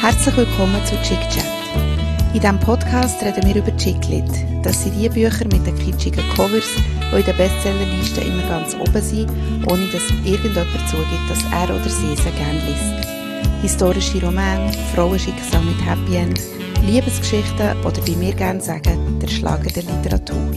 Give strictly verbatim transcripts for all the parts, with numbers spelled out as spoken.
Herzlich willkommen zu Chick Chat. In diesem Podcast reden wir über Chicklit. Das sind die Bücher mit den kitschigen Covers, die in den Bestsellerlisten immer ganz oben sind, ohne dass irgendjemand zugibt, dass er oder sie sie gerne liest. Historische Romane, Frauenschicksal mit Happy End, Liebesgeschichten oder wie wir gerne sagen, der Schlager der Literatur.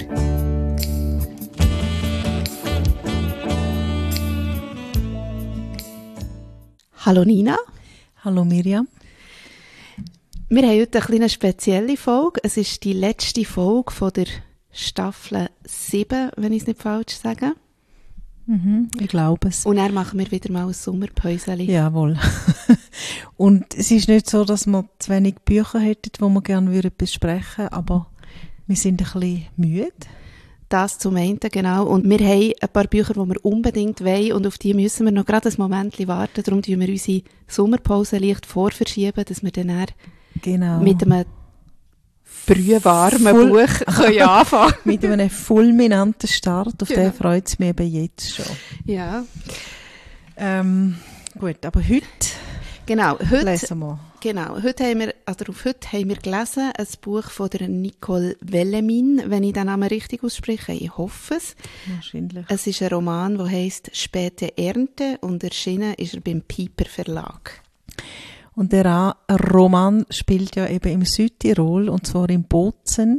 Hallo Nina. Hallo Miriam. Wir haben heute eine kleine spezielle Folge. Es ist die letzte Folge von der Staffel sieben, wenn ich es nicht falsch sage. Mhm, ich glaube es. Und dann machen wir wieder mal ein Sommerpäuschen. Jawohl. Und es ist nicht so, dass wir zu wenig Bücher hätten, die wir gerne besprechen würden, aber wir sind ein bisschen müde. Das zum einen, genau. Und wir haben ein paar Bücher, die wir unbedingt wollen und auf die müssen wir noch gerade ein Moment warten. Darum tun wir unsere Sommerpause leicht vorverschieben, dass wir dann genau. mit einem brühwarmen Full- Buch können anfangen mit einem fulminanten Start, auf genau. den freut es mich eben jetzt schon. Ja. Ähm, gut, aber heute, genau, heute lesen wir. Genau, heute haben wir, also auf heute haben wir gelesen ein Buch von der Nicole Wellemin, wenn ich den Namen richtig ausspreche. Ich hoffe es. Wahrscheinlich. Es ist ein Roman, der heisst «Späte Ernte» und erschienen ist er beim Piper Verlag. Und der Roman spielt ja eben im Südtirol, und zwar in Bozen,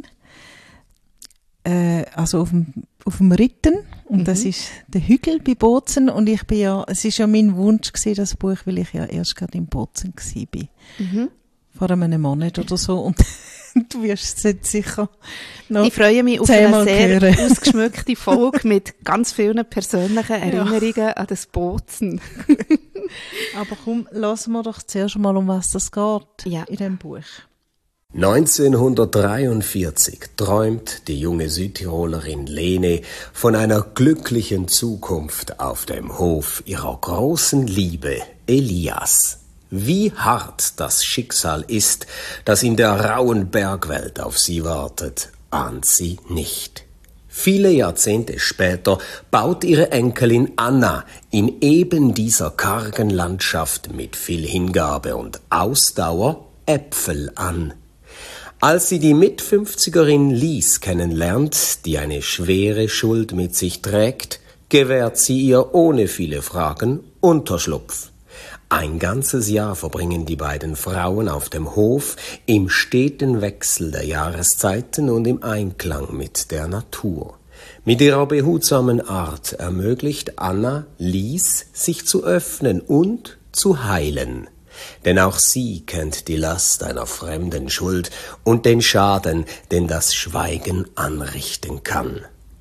äh, also auf dem, auf dem Ritten. Und mhm. das ist der Hügel bei Bozen. Und ich bin ja, es ist ja mein Wunsch gewesen, das Buch, weil ich ja erst gerade in Bozen war. Mhm. Vor einem Monat oder so. Und du wirst es jetzt sicher noch Ich freue mich auf eine sehr hören. ausgeschmückte Folge mit ganz vielen persönlichen Erinnerungen ja. an das Bozen. Aber komm, lassen wir doch zuerst mal, um was das geht ja. in dem Buch. neunzehnhundertdreiundvierzig träumt die junge Südtirolerin Lene von einer glücklichen Zukunft auf dem Hof ihrer großen Liebe Elias. Wie hart das Schicksal ist, das in der rauen Bergwelt auf sie wartet, ahnt sie nicht. Viele Jahrzehnte später baut ihre Enkelin Anna in eben dieser kargen Landschaft mit viel Hingabe und Ausdauer Äpfel an. Als sie die Mitfünfzigerin Lies kennenlernt, die eine schwere Schuld mit sich trägt, gewährt sie ihr ohne viele Fragen Unterschlupf. Ein ganzes Jahr verbringen die beiden Frauen auf dem Hof im steten Wechsel der Jahreszeiten und im Einklang mit der Natur. Mit ihrer behutsamen Art ermöglicht Anna Lies, sich zu öffnen und zu heilen. Denn auch sie kennt die Last einer fremden Schuld und den Schaden, den das Schweigen anrichten kann.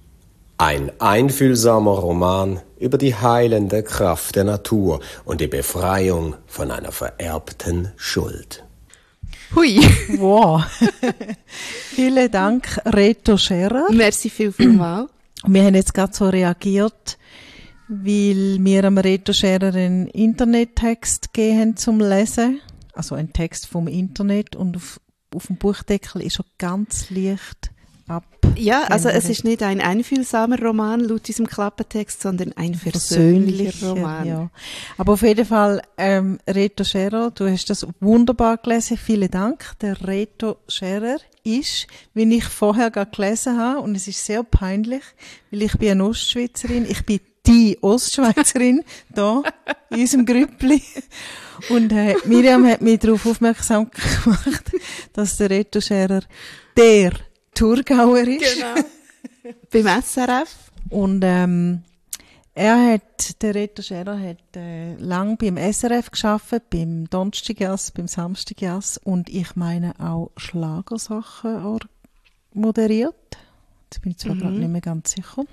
Ein einfühlsamer Roman über die heilende Kraft der Natur und die Befreiung von einer vererbten Schuld. Hui! Wow! Vielen Dank, Reto Scherer. Merci viel, viel mal. Wir haben jetzt gerade so reagiert, weil wir am Reto Scherer einen Internettext gegeben haben zum Lesen. Also ein Text vom Internet, und auf, auf dem Buchdeckel ist er ganz leicht ab. Ja, also es ist nicht ein einfühlsamer Roman laut diesem Klappentext, sondern ein versöhnlicher Roman. Ja. Aber auf jeden Fall, ähm, Reto Scherer, du hast das wunderbar gelesen. Vielen Dank. Der Reto Scherer ist, wie ich vorher gerade gelesen habe, und es ist sehr peinlich, weil ich bin eine Ostschweizerin, ich bin die Ostschweizerin da in unserem Grüppli. Und äh, Miriam hat mich darauf aufmerksam gemacht, dass der Reto Scherer der Thurgauer ist. Genau. Beim S R F. Und ähm, er hat, der Reto Scherer hat äh, lang beim S R F gearbeitet, beim Donnerstagjass, beim Samstagjass, und ich meine auch Schlagersachen moderiert. Jetzt bin ich zwar mhm. gerade nicht mehr ganz sicher.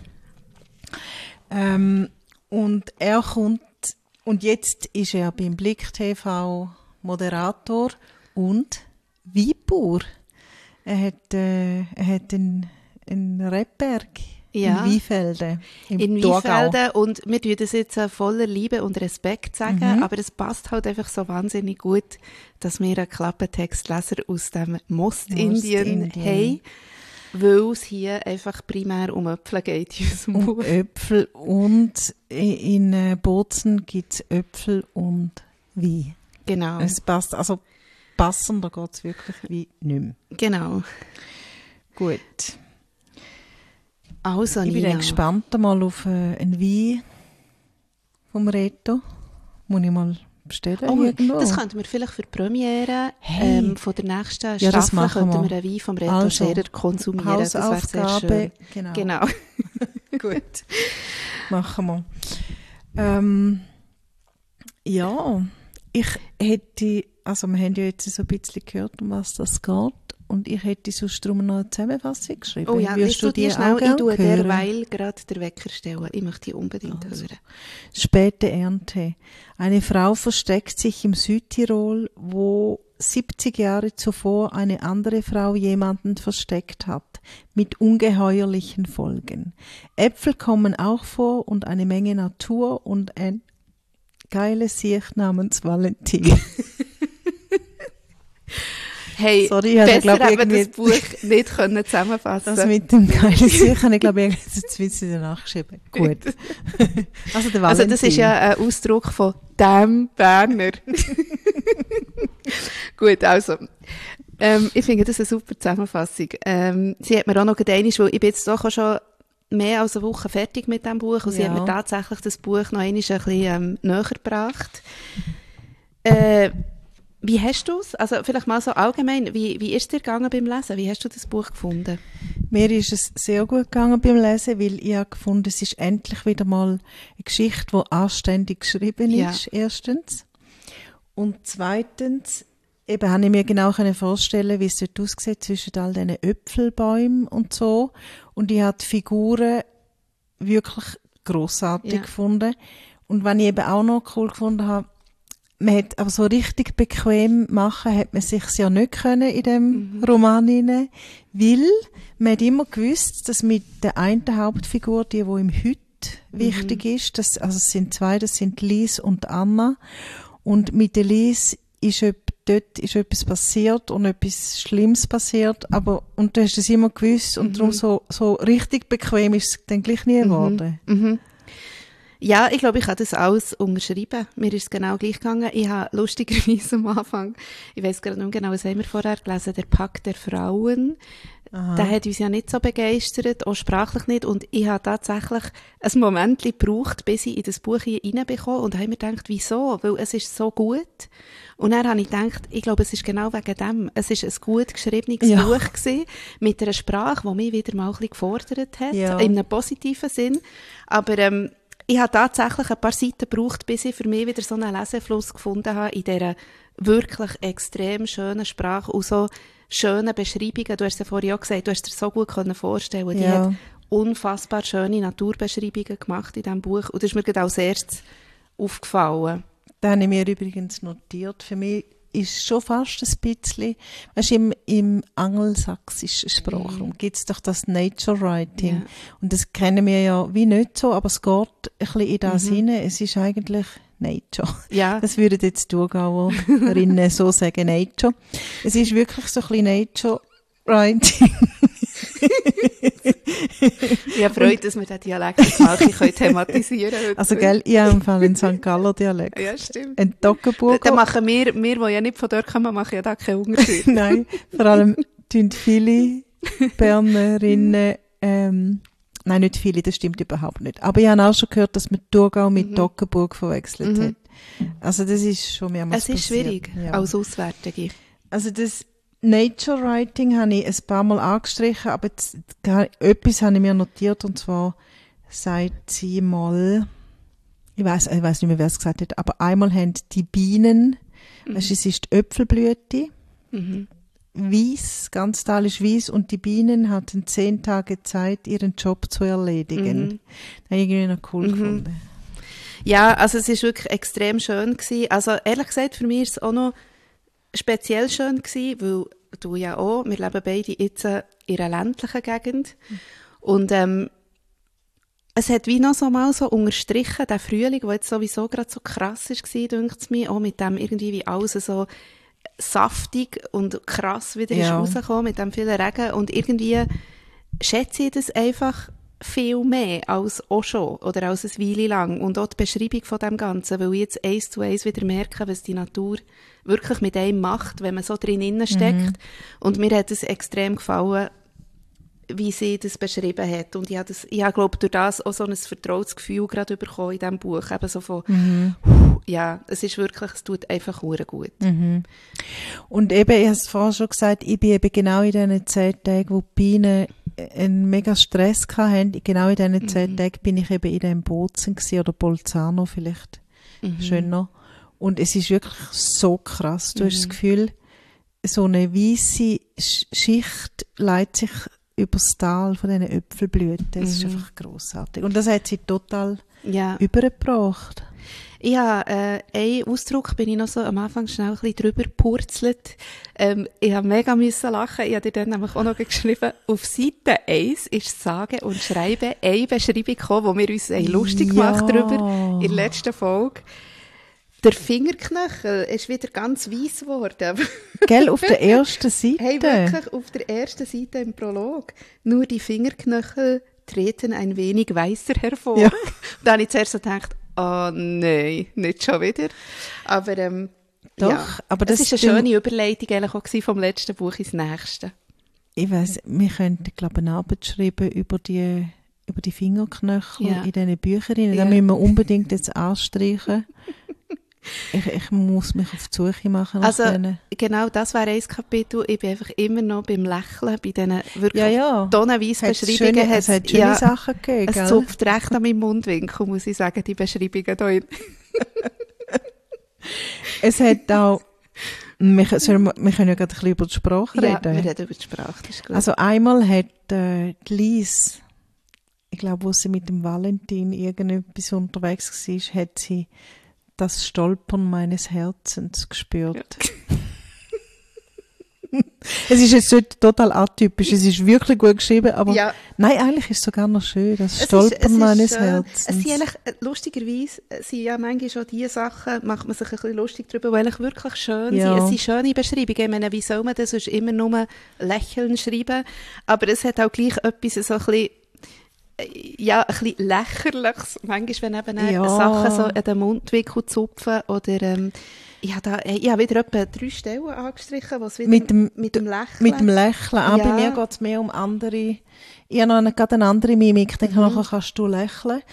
Ähm, und er kommt, und jetzt ist er beim Blick T V Moderator und Weinbauer. Er hat, äh, er hat einen, einen Rebberg ja. in Weinfelden. In Weinfelden, und wir tun das jetzt voller Liebe und Respekt sagen, mhm. aber es passt halt einfach so wahnsinnig gut, dass wir einen Klappentextleser aus dem Most-Indien Most haben, weil es hier einfach primär um Äpfel geht in unserem um Buch. Äpfel, und in Bozen gibt es Äpfel und Wein. Genau. Es passt, also passender geht es wirklich wie nicht mehr. Genau. Gut. Also, Ich bin Nina. dann gespannt mal auf äh, einen Wein vom Reto. Muss ich mal bestellen Oh, irgendwo. das könnten wir vielleicht für die Premiere Hey. ähm, von der nächsten Ja, das Staffel machen könnten wir. wir einen Wein vom Reto Also, Scherer konsumieren. Das wäre sehr Hausaufgabe. schön. Genau. Genau. Gut. Machen wir. Ähm, ja, ich hätte, also wir haben ja jetzt so ein bisschen gehört, um was das geht. Und ich hätte sonst darum noch eine Zusammenfassung geschrieben. Oh ja, Würdest willst du die die schnell? auch Ich gerne tue hören? derweil gerade den Wecker stellen. Ich möchte die unbedingt Also. hören. Späte Ernte. Eine Frau versteckt sich im Südtirol, wo siebzig Jahre zuvor eine andere Frau jemanden versteckt hat, mit ungeheuerlichen Folgen. Äpfel kommen auch vor und eine Menge Natur und ein geiles Siech namens Valentin. Hey, Sorry, ich habe, besser glaub ich, hätte man das irgendwie- Buch nicht können zusammenfassen Das mit dem geilen Siech habe ich, glaube ich, jetzt wieder nachgeschrieben. Gut. Also der Valentin. Also das ist ja ein Ausdruck von «Dem Berner». Gut, also. Ähm, ich finde das eine super Zusammenfassung. Ähm, sie hat mir auch noch gedänisch, weil ich bin jetzt doch auch schon mehr als eine Woche fertig mit diesem Buch und sie Ja. hat mir tatsächlich das Buch noch einmal ein bisschen ähm, näher gebracht. Äh, wie hast du es? Also vielleicht mal so allgemein, wie, wie ist es dir gegangen beim Lesen? Wie hast du das Buch gefunden? Mir ist es sehr gut gegangen beim Lesen, weil ich habe gefunden, es ist endlich wieder mal eine Geschichte, die anständig geschrieben Ja. ist, erstens. Und zweitens, eben habe ich mir genau können vorstellen, wie es dort aussieht zwischen all diesen Äpfelbäumen und so. Und ich habe die Figuren wirklich grossartig Ja. gefunden. Und was ich eben auch noch cool gefunden habe, man hat aber so richtig bequem machen, hat man sich ja nicht können in dem Mhm. Roman hinein, weil man hat immer gewusst, dass mit der einen Hauptfigur, die, wo im Heute wichtig Mhm. ist, das, also es sind zwei, das sind Lies und Anna, und mit der Lies ist eb- dort ist etwas passiert und etwas Schlimmes passiert, aber, und du hast es immer gewusst, und Mhm. darum so, so richtig bequem ist es dann gleich nie geworden. Mhm. Ja, ich glaube, ich kann das alles unterschreiben. Mir ist es genau gleich gegangen. Ich habe lustigerweise am Anfang, ich weiss gerade nicht genau, was haben wir vorher gelesen, der Pakt der Frauen. Aha. Der hat uns ja nicht so begeistert, auch sprachlich nicht. Und ich habe tatsächlich ein Moment gebraucht, bis ich in das Buch hier reinbekomme und habe mir gedacht, wieso? Weil es ist so gut. Und dann habe ich gedacht, ich glaube, es ist genau wegen dem. Es ist ein gut geschriebenes Ja. Buch gewesen, mit einer Sprache, die mich wieder mal ein bisschen gefordert hat, Ja. in einem positiven Sinn. Aber ähm, ich habe tatsächlich ein paar Seiten gebraucht, bis ich für mich wieder so einen Lesefluss gefunden habe in dieser wirklich extrem schönen Sprache und so schönen Beschreibungen. Du hast es ja vorhin auch gesagt, du hast dir so gut können vorstellen. Die Ja. hat unfassbar schöne Naturbeschreibungen gemacht in diesem Buch. Und das ist mir gerade als erstes aufgefallen. Das habe ich mir übrigens notiert. Für mich ist schon fast ein bisschen, weißt, im, im angelsächsischen Sprachraum gibt es doch das Nature Writing. Ja. Und das kennen wir ja wie nicht so, aber es geht ein bisschen in das Mhm. hinein. Es ist eigentlich Nature. Ja, Das würden jetzt Thurgauerinnen so sagen, Nature. Es ist wirklich so ein bisschen Nature Writing. ich habe Freude, dass wir diesen Dialekt jetzt mal ein bisschen thematisieren können. Also, gell, ich habe im Fall einen Sankt Galler Dialekt. Ja, stimmt. Ein Toggenburger. Dann machen wir, wir, die ja nicht von dort kommen, machen ja da keinen Unterschied. Nein, vor allem tun viele Bernerinnen, ähm, nein, nicht viele, das stimmt überhaupt nicht. Aber ich habe auch schon gehört, dass man Thurgau mit Mhm. Toggenburg verwechselt Mhm. hat. Also das ist schon mehrmals Es ist passiert. schwierig, Ja. als Auswärtige. Also das Nature Writing habe ich ein paar Mal angestrichen, aber jetzt, gar- etwas habe ich mir notiert, und zwar sagt sie mal, ich weiß, ich weiß nicht mehr, wer es gesagt hat, aber einmal haben die Bienen, Mhm. weißt du, es ist die Äpfelblüte, Mhm. Weiss, ganz Tal ist weiss, und die Bienen hatten zehn Tage Zeit, ihren Job zu erledigen. Mhm. Das habe ich irgendwie noch cool Mhm. gefunden. Ja, also es ist wirklich extrem schön gewesen. Also ehrlich gesagt, für mich ist es auch noch speziell schön gewesen, weil du ja auch, wir leben beide jetzt äh, in einer ländlichen Gegend. Und ähm, es hat wie noch so mal so unterstrichen, der Frühling, der jetzt sowieso gerade so krass war, denkt es mir, auch mit dem irgendwie wie alles so saftig und krass wieder Ja. ist rausgekommen, mit dem vielen Regen. Und irgendwie schätze ich das einfach viel mehr als auch schon oder als eine Weile lang. Und auch die Beschreibung von dem Ganzen, weil ich jetzt eins zu eins wieder merke, was die Natur wirklich mit einem macht, wenn man so drin steckt. Mhm. Und mir hat es extrem gefallen, wie sie das beschrieben hat. Und ich habe, das, ich habe glaube durch das auch so ein vertrautes Gefühl gerade bekommen in diesem Buch. Eben so von, mhm. ja, es ist wirklich, es tut einfach sehr gut. Mhm. Und eben, ich habe es vorhin schon gesagt, ich bin eben genau in diesen zehn Tagen, wo die Bienen einen mega Stress hatten, genau in diesen zehn mhm. Tagen bin ich eben in diesem Bozen gewesen, oder Bolzano vielleicht, mhm. schöner. Und es ist wirklich so krass. Du mhm. hast das Gefühl, so eine weisse Schicht leitet sich über das Tal von diesen Äpfelblüten. Das mhm. ist einfach grossartig. Und das hat sie total ja. übergebracht. Ja, äh, ein Ausdruck bin ich noch so am Anfang schnell ein bisschen drüber gepurzelt. Ähm, ich habe mega müssen lachen. Ich habe dir dann nämlich auch noch geschrieben, auf Seite eins ist sage und schreibe eine Beschreibung gekommen, wo wir uns lustig ja. gemacht darüber in der letzten Folge. Der Fingerknöchel ist wieder ganz weiss geworden. Gell, auf der ersten Seite? Hey, wirklich, auf der ersten Seite im Prolog. Nur die Fingerknöchel treten ein wenig weißer hervor. Ja. Da habe ich zuerst so gedacht, oh nein, nicht schon wieder. Aber, ähm, Doch, ja. aber das, das ist eine schöne Überleitung eigentlich auch vom letzten Buch ins nächste. Ich weiss, wir könnten, glaube ich, eine Arbeit schreiben über die, über die Fingerknöchel ja. in diesen Büchern. Ja. Da müssen wir unbedingt jetzt anstreichen. Ich, ich muss mich auf die Suche machen. Also, denen. Genau, das wäre ein Kapitel. Ich bin einfach immer noch beim Lächeln, bei diesen wirklich ja, ja. tonnenweise Beschreibungen. Es hat schöne ja, Sachen gegeben, es gell? zupft recht an meinem Mundwinkel, muss ich sagen, die Beschreibungen hier. Es hat auch, wir, sollen, wir können ja gerade ein bisschen über die Sprache ja, reden. wir reden über die Sprache, das ist gut. Also einmal hat äh, die Lies, ich glaube, wo sie mit dem Valentin irgendetwas unterwegs war, hat sie das Stolpern meines Herzens gespürt. Ja. Es ist jetzt total atypisch, es ist wirklich gut geschrieben, aber ja. nein, eigentlich ist es sogar noch schön, das es Stolpern ist, es meines ist, äh, Herzens. Es sind eigentlich, äh, lustigerweise, sind ja manchmal schon diese Sachen, macht man sich ein bisschen lustig darüber, weil eigentlich wirklich schön ja. sind. Es sind schöne Beschreibungen, ich meine, wie soll man das sonst immer nur lächeln schreiben, aber es hat auch gleich etwas so ein bisschen ja, ein bisschen lächerliches, manchmal, wenn eben ja. Sachen so an den Mundwinkel zupfen oder ähm, ich habe da, ich habe wieder etwa drei Stellen angestrichen, was wieder mit dem, mit dem Lächeln. Mit dem Lächeln, ah, ja. Bei mir geht es mehr um andere, ich habe noch eine, gerade eine andere Mimik, dann mhm. nachher kannst du lächeln.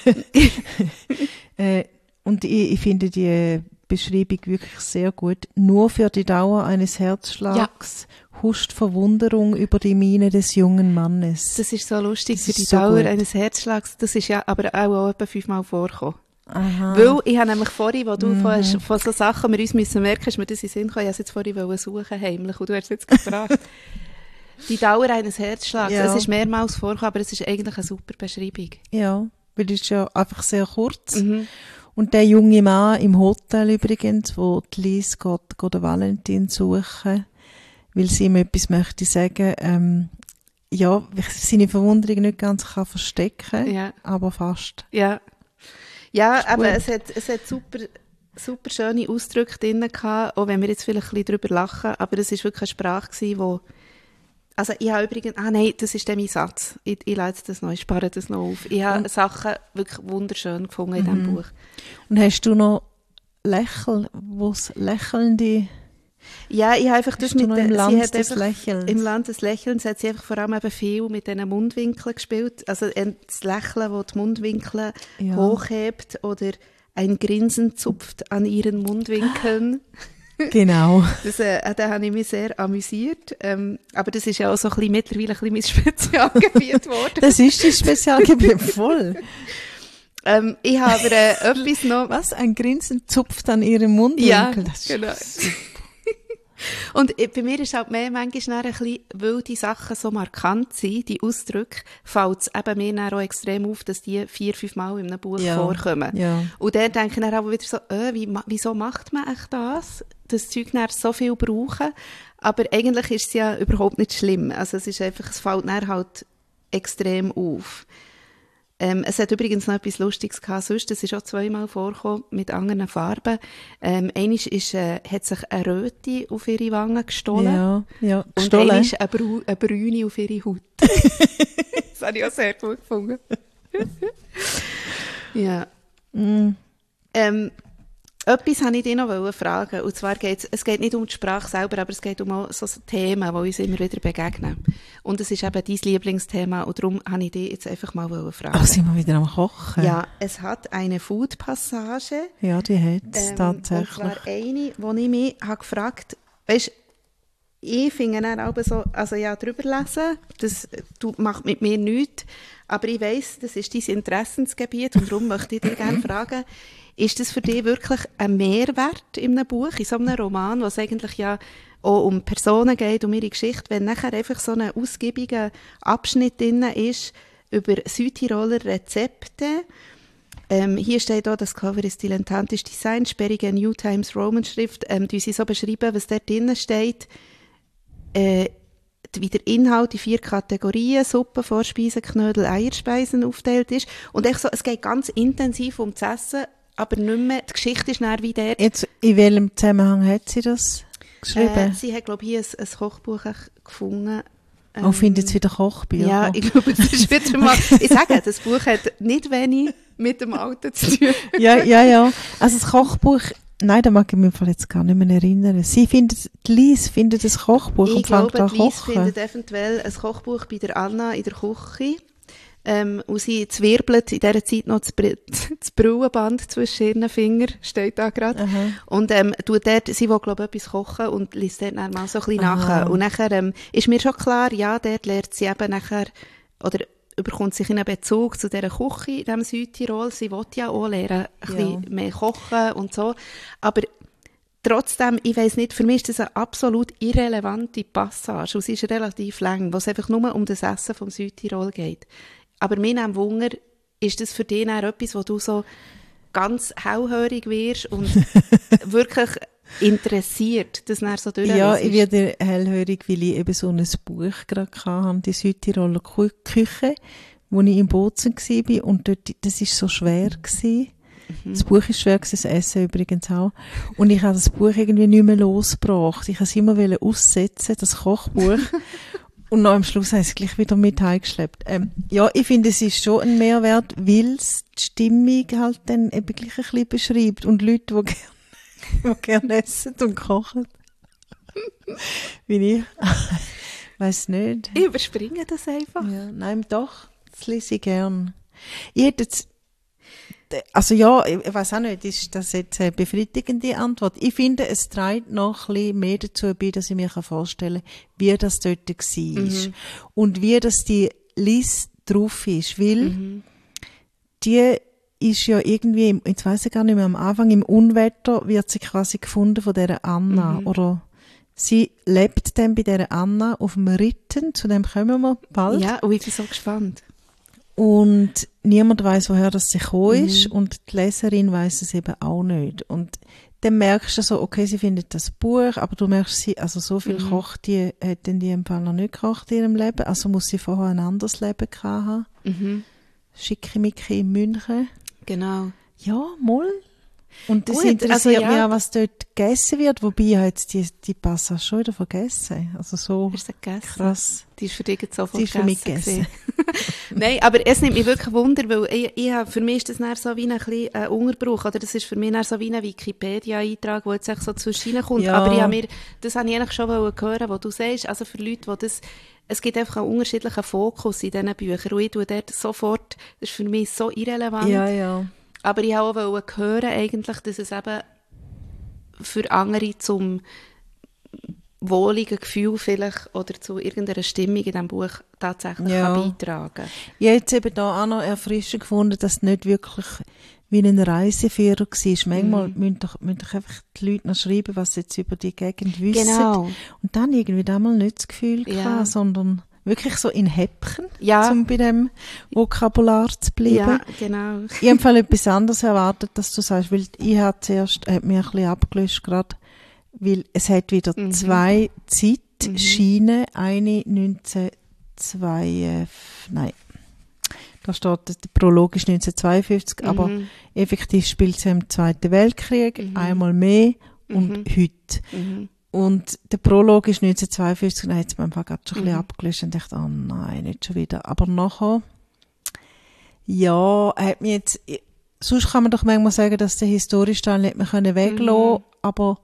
äh, und ich, ich finde die Beschreibung wirklich sehr gut. Nur für die Dauer eines Herzschlags ja. huscht Verwunderung über die Miene des jungen Mannes. Das ist so lustig, das für die so Dauer gut. eines Herzschlags. Das ist ja aber auch, auch etwa fünfmal vorgekommen. Aha. Weil ich habe nämlich vorhin, wo du mhm. von, von so Sachen wir uns müssen merken, ist mir das in den Sinn gekommen, ich habe es jetzt vorhin suchen, heimlich, und du hast es jetzt gefragt. Die Dauer eines Herzschlags, ja. es ist mehrmals vorgekommen, aber es ist eigentlich eine super Beschreibung. Ja, weil es ist ja einfach sehr kurz. Mhm. Und der junge Mann im Hotel übrigens, wo die Lies geht, geht den Valentin suchen, weil sie ihm etwas möchte sagen, ähm, ja, seine Verwunderung nicht ganz kann verstecken, ja. aber fast. Ja, ja aber es hat, es hat super, super schöne Ausdrücke drin gehabt, auch wenn wir jetzt vielleicht ein bisschen drüber lachen, aber es war wirklich eine Sprache gewesen, wo also ich habe übrigens, ah nein, das ist dann mein Satz. Ich, ich lese das noch, ich spare das noch auf. Ich habe und, Sachen wirklich wunderschön gefunden in diesem Buch. Und hast du noch Lächeln, wo es lächelnde... Ja, ich habe einfach das mit... Im sie Land hat des einfach, Lächelns. Im Land des Lächelns hat sie einfach vor allem eben viel mit diesen Mundwinkeln gespielt. Also das Lächeln, das die Mundwinkel ja. hochhebt oder ein Grinsen zupft an ihren Mundwinkeln. Genau. Das, äh, da habe ich mich sehr amüsiert. Ähm, aber das ist ja auch so ein bisschen, mittlerweile ein bisschen mein Spezialgebiet geworden. Das ist das Spezialgebiet, voll. ähm, ich habe äh, etwas noch... Was? Ein Grinsen zupft an ihrem Mundwinkel? Ja, das ist genau. Und äh, bei mir ist halt mehr manchmal ein bisschen, weil die Sachen so markant sind, die Ausdrücke, fällt es eben mir dann auch extrem auf, dass die vier, fünf Mal in einem Buch ja. vorkommen. Ja. Und dann denke ich dann auch wieder so, äh, wie, wieso macht man echt das? Das Zeug dann so viel brauchen. Aber eigentlich ist es ja überhaupt nicht schlimm. Also es ist einfach, es fällt dann halt extrem auf. Ähm, es hat übrigens noch etwas Lustiges gehabt, sonst, das ist auch zweimal vorgekommen, mit anderen Farben. Ähm, einmal ist, äh, hat sich eine Röte auf ihre Wangen gestohlen. Ja, ja, gestohlen. Und einmal eine, Bru- eine Brüne auf ihre Haut. Das habe ich auch sehr gut gefunden. Ja. Mm. Ähm, etwas wollte ich dich noch fragen. Und zwar geht es geht nicht um die Sprache selber, aber es geht um so Themen, die uns immer wieder begegnen. Und es ist eben dein Lieblingsthema. Und darum wollte ich dich jetzt einfach mal fragen. Ach, sind wir wieder am Kochen? Ja, es hat eine Food-Passage. Ja, die hat es ähm, tatsächlich. Und zwar eine, wo ich mich habe gefragt habe, weißt, ich finde dann auch so, also ja, drüber lesen, das macht mit mir nichts, aber ich weiss, das ist dein Interessensgebiet und darum möchte ich dich gerne fragen, ist das für dich wirklich ein Mehrwert in einem Buch, in so einem Roman, wo es eigentlich ja auch um Personen geht, um ihre Geschichte, wenn nachher einfach so ein ausgiebiger Abschnitt drin ist über Südtiroler Rezepte. Ähm, hier steht auch, das Cover ist dilettantisch Design, sperrige New Times Roman Schrift, ähm, die sie so beschreiben, was dort drin steht. Äh, wie der Inhalt in vier Kategorien, Suppe, Vorspeisen, Knödel, Eierspeisen aufteilt ist. Und echt so, es geht ganz intensiv um das Essen, aber nicht mehr, die Geschichte ist näher wie der. Jetzt, in welchem Zusammenhang hat sie das geschrieben? Äh, sie hat, glaube ich, hier ein, ein Kochbuch gefunden. Ähm, oh, findet sie wieder Kochbücher? Ja, ich glaube, das ist wieder mal, ich sage, das Buch hat nicht wenig mit dem Alten zu tun. ja, ja, ja. Also das Kochbuch, nein, da mag ich mich jetzt gar nicht mehr erinnern. Sie findet, die Lies findet das Kochbuch ich und fängt glaube, an zu kochen. Ich kochen. glaube, findet eventuell ein Kochbuch bei der Anna in der Küche. Ähm, und sie zwirbelt in dieser Zeit noch das, Br- das Brauenband zwischen ihren Fingern, steht da gerade. Und ähm, tut dort, sie will, glaube ich, etwas kochen und liest dort dann mal so ein bisschen Aha. nach. Und nachher ähm, ist mir schon klar, ja, dort lernt sie eben nachher, oder überkommt sich in einen Bezug zu dieser Küche in diesem Südtirol. Sie will ja auch lernen, ein Ja. bisschen mehr kochen und so. Aber trotzdem, ich weiss nicht, für mich ist das eine absolut irrelevante Passage. Und sie ist relativ lang, wo es einfach nur um das Essen vom Südtirol geht. Aber mir nimmt Wunder, ist das für dich dann etwas, wo du so ganz hellhörig wirst und wirklich interessiert, das dann so durchlesest? Ja, ich werde hellhörig, weil ich eben so ein Buch gerade hatte, die Südtiroler Kü- Küche, wo ich in Bozen war und dort, das war so schwer gewesen. Mhm. Das Buch ist schwer gewesen, das Essen übrigens auch. Und ich habe das Buch irgendwie nicht mehr losgebracht. Ich wollte es immer aussetzen, das Kochbuch. Und noch am Schluss habe ich es gleich wieder mit heimgeschleppt. Ähm, ja, ich finde, es ist schon ein Mehrwert, weil es die Stimmung halt dann eben gleich ein bisschen beschreibt. Und Leute, die gerne, die gerne essen und kochen. Wie ich. Weiss nicht. Ich überspringe das einfach. Ja, nein, doch. Das lese ich gern. Ich hätte jetzt, also ja, ich weiss auch nicht, ist das jetzt eine befriedigende Antwort? Ich finde, es trägt noch ein bisschen mehr dazu bei, dass ich mir vorstellen kann, wie das dort war. Mhm. Und wie das die Liz drauf ist. Weil mhm. die ist ja irgendwie, im, jetzt weiss ich gar nicht mehr, am Anfang im Unwetter wird sie quasi gefunden von dieser Anna. Mhm. Oder sie lebt dann bei dieser Anna auf dem Ritten, zu dem kommen wir bald. Ja, und ich bin so gespannt. Und niemand weiss, woher das sie gekommen ist. Mhm. Und die Leserin weiss es eben auch nicht. Und dann merkst du so, okay, sie findet das Buch, aber du merkst, sie, also so viel mhm. kocht die, hat in ihrem Fall noch nicht gekocht in ihrem Leben. Also muss sie vorher ein anderes Leben gehabt haben. Mhm. Schickimicki in München. Genau. Ja, mal. Und das Gut, interessiert also, ja. mich auch, was dort gegessen wird. Wobei ich habe jetzt die, die Passage schon wieder vergessen. Also so Hast du sie gegessen? Krass. Die ist für dich jetzt sofort die ist für mich gegessen. Nein, aber es nimmt mich wirklich Wunder, weil ich, ich habe, für mich ist das dann so wie ein bisschen ein Unterbruch, oder das ist für mich dann so wie ein Wikipedia-Eintrag, der jetzt so zwischenkommt. Ja. Aber ich habe mir, das habe ich eigentlich schon hören, was du sagst, also für Leute, die das, es gibt einfach einen unterschiedlichen Fokus in diesen Büchern und ich tue dort sofort, das ist für mich so irrelevant. Ja, ja. Aber ich wollte auch hören, eigentlich, dass es eben für andere zum wohligen Gefühl vielleicht oder zu irgendeiner Stimmung in diesem Buch tatsächlich ja. kann beitragen kann. Ich habe jetzt eben da auch noch erfrischend gefunden, dass es nicht wirklich wie ein Reiseführer war. Manchmal mm. müssen, doch, müssen doch einfach die Leute noch schreiben, was sie jetzt über die Gegend wissen. Genau. Und dann irgendwie damals nicht das Gefühl ja. gehabt, sondern wirklich so in Häppchen, ja. um bei dem Vokabular zu bleiben. Ja, genau. Ich habe im Fall etwas anderes erwartet, dass du sagst, weil ich habe zuerst, hat mich ein bisschen abgelöscht gerade, weil es hat wieder mhm. zwei Zeitschienen, mhm. eine neunzehnhundertzwei, nein, da steht, der Prolog ist neunzehnhundertzweiundfünfzig, mhm. aber effektiv spielt sie im Zweiten Weltkrieg, mhm. einmal mehr und mhm. heute. Mhm. Und der Prolog ist neunzehnhundertzweiundfünfzig, und dann hat es mir einfach gerade schon ein bisschen Mhm. abgelöscht und dachte, oh nein, nicht schon wieder. Aber nachher, ja, hat mir jetzt, sonst kann man doch manchmal sagen, dass der historische Teil nicht mehr weglassen können, Mhm. aber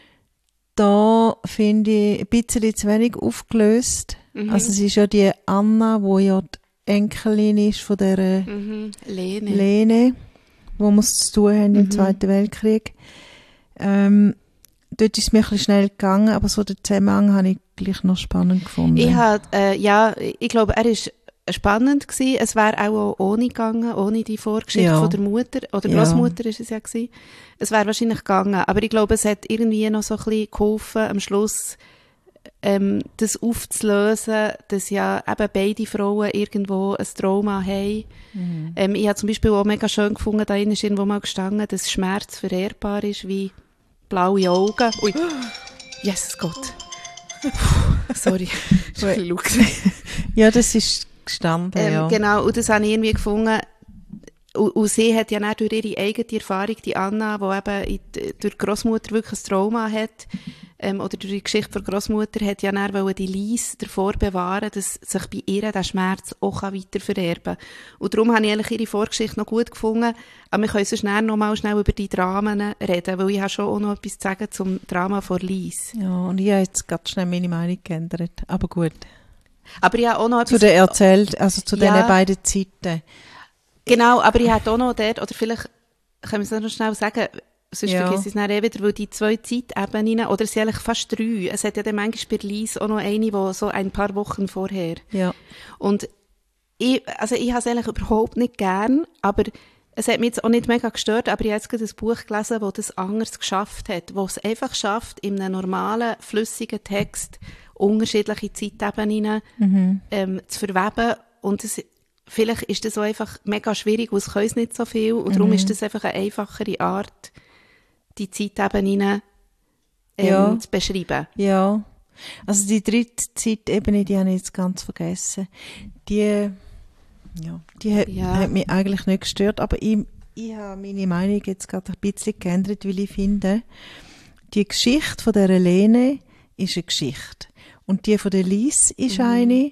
da finde ich ein bisschen zu wenig aufgelöst. Mhm. Also es ist ja die Anna, die ja die Enkelin ist von dieser Mhm. Lene. Lene, wo wir es zu tun haben im Mhm. Zweiten Weltkrieg. Ähm, dort ist es mir ein bisschen schnell gegangen, aber so den Zusammenhang habe ich gleich noch spannend gefunden. Ich hab, äh, ja, ich glaube, er ist spannend gewesen. Es wäre auch ohne gegangen, ohne die Vorgeschichte Ja. von der Mutter, oder Ja. Großmutter ist es ja gewesen. Es wäre wahrscheinlich gegangen. Aber ich glaube, es hat irgendwie noch so ein bisschen geholfen, am Schluss, ähm, das aufzulösen, dass ja eben beide Frauen irgendwo ein Trauma haben. Mhm. Ähm, ich habe zum Beispiel auch mega schön gefunden, da innen ist irgendwo mal gestanden, dass Schmerz verehrbar ist, wie blaue Augen. Ui, Jesus Gott. Sorry, das war ein bisschen laut. Ja, das ist gestanden, ähm, ja. Genau, und das habe ich irgendwie gefunden. Und, und sie hat ja dann durch ihre eigene Erfahrung, die Anna, die eben in, durch die Grossmutter wirklich ein Trauma hat, ähm, oder durch die Geschichte der Grossmutter, hat ja dann wollen die Lise davor bewahren, dass sich bei ihr der Schmerz auch weiter vererben kann. Und darum habe ich eigentlich ihre Vorgeschichte noch gut gefunden. Aber wir können so schnell noch mal schnell über die Dramen reden, weil ich habe schon auch noch etwas zu sagen zum Drama von Lise. Ja, und ich habe jetzt ganz schnell meine Meinung geändert, aber gut. Aber ich habe auch noch etwas... Zu der Erzählt, also zu Ja. diesen beiden Zeiten. Genau, aber ich hätte auch noch dort, oder vielleicht können wir es noch schnell sagen, sonst Ja. vergesse ich es dann eh wieder, weil die zwei Zeitebenen, oder es sind eigentlich fast drei, es hat ja dann manchmal bei Lise auch noch eine, die so ein paar Wochen vorher. Ja. Und ich, also ich habe es eigentlich überhaupt nicht gern, aber es hat mich jetzt auch nicht mega gestört, aber ich habe jetzt gerade ein Buch gelesen, das das anders geschafft hat, das es einfach schafft, in einem normalen, flüssigen Text unterschiedliche Zeitebenen Mhm. ähm, zu verweben, und es vielleicht ist das so einfach mega schwierig, weil es können es nicht so viel. Und darum Mhm. ist das einfach eine einfachere Art, die Zeitebenen ähm, Ja. zu beschreiben. Ja. Also die dritte Zeitebene, die habe ich jetzt ganz vergessen. Die, ja, die hat, Ja. hat mich eigentlich nicht gestört, aber ich, ich habe meine Meinung jetzt gerade ein bisschen geändert, weil ich finde, die Geschichte von der Lene ist eine Geschichte. Und die von der Lise ist Mhm. eine.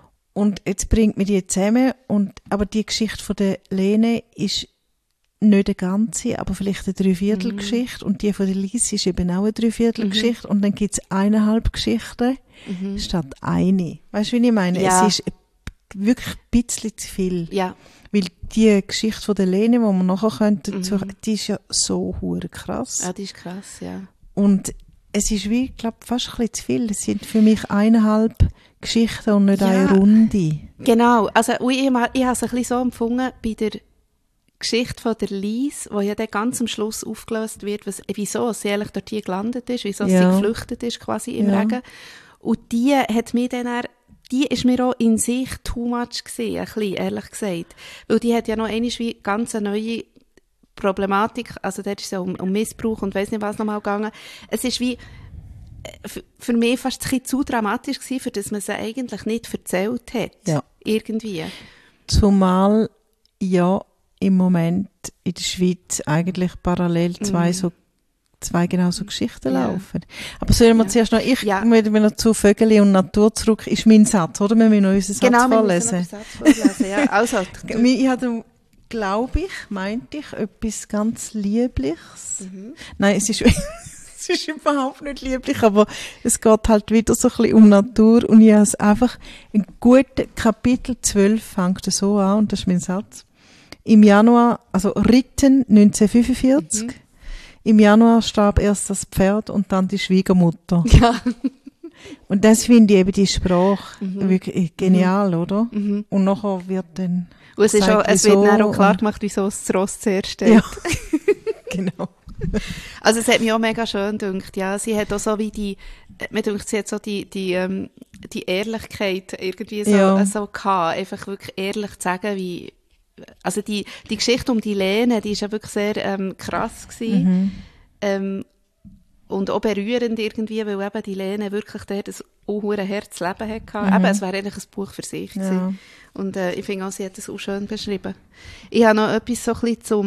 Und jetzt bringt mir die zusammen. Und, aber die Geschichte von der Lene ist nicht eine ganze, aber vielleicht eine Dreiviertelgeschichte. Und die von der Lise ist eben auch eine Dreiviertelgeschichte. Und dann gibt es eineinhalb Geschichten Mhm. statt eine. Weißt du, wie ich meine? Ja. Es ist wirklich ein bisschen zu viel. Ja, Weil die Geschichte von der Lene, die wir nachher könnten, Mhm. zu- die ist ja so hure krass. ja, das ist krass, ja. Und es ist wie, ich glaube, fast ein bisschen zu viel. Es sind für mich eineinhalb Geschichten und nicht Ja. eine Runde. Genau, also und ich, ich habe es ein bisschen so empfunden bei der Geschichte von der Lise, wo ja dann ganz am Schluss aufgelöst wird, was, wieso sie eigentlich dort hier gelandet ist, wieso Ja. sie geflüchtet ist quasi im Ja. Regen. Und die hat mir dann eher, die ist mir auch in sich too much gewesen, ein bisschen, ehrlich gesagt. Weil die hat ja noch einmal wie ganz eine neue Problematik, also dort ist es ja um, um Missbrauch und weiss nicht was nochmal gegangen. Es ist wie, äh, f- für mich fast ein bisschen zu dramatisch gewesen, für das man sie eigentlich nicht erzählt hat. Ja. Irgendwie. Zumal ja im Moment in der Schweiz eigentlich parallel zwei Mhm. so zwei genau so Geschichten Ja. laufen. Aber sollen wir Ja. zuerst noch, ich Ja. wieder noch zu Vögel und Natur zurück, ist mein Satz, oder? Wir müssen noch unseren Satz Genau, wir vorlesen. müssen noch den Satz vorlesen. Ja. Also, du- Ich hatte, glaube ich, meinte ich, etwas ganz Liebliches. Mhm. Nein, es ist, es ist überhaupt nicht lieblich, aber es geht halt wieder so ein bisschen um Natur und ich habe es einfach, ein guter Kapitel zwölf fängt so an, und das ist mein Satz. Im Januar, also Ritten neunzehnhundertfünfundvierzig, Mhm. im Januar starb erst das Pferd und dann die Schwiegermutter. ja. Und das finde ich eben die Sprache Mhm. wirklich genial, oder? Mhm. Und nachher wird dann Und es, ist auch, gesagt, es wird wieso dann auch klar und- gemacht, wieso es das Ross zuerst steht. Ja, genau. Also es hat mich auch mega schön gedacht, ja. Sie hat auch so wie die, mir denkt, sie hat so die, die, ähm, die Ehrlichkeit irgendwie so, Ja. äh, so gehabt, einfach wirklich ehrlich zu sagen, wie, also die, die Geschichte um die Lene, die ist ja wirklich sehr ähm, krass gewesen. Mhm. Ähm, und auch berührend irgendwie, weil eben die Lene wirklich dort ein unhuere Herzleben hatte. Mhm. Eben, es wäre eigentlich ein Buch für sich gewesen. Ja. Und äh, ich finde auch, sie hat das auch schön beschrieben. Ich habe noch etwas so ein bisschen zum,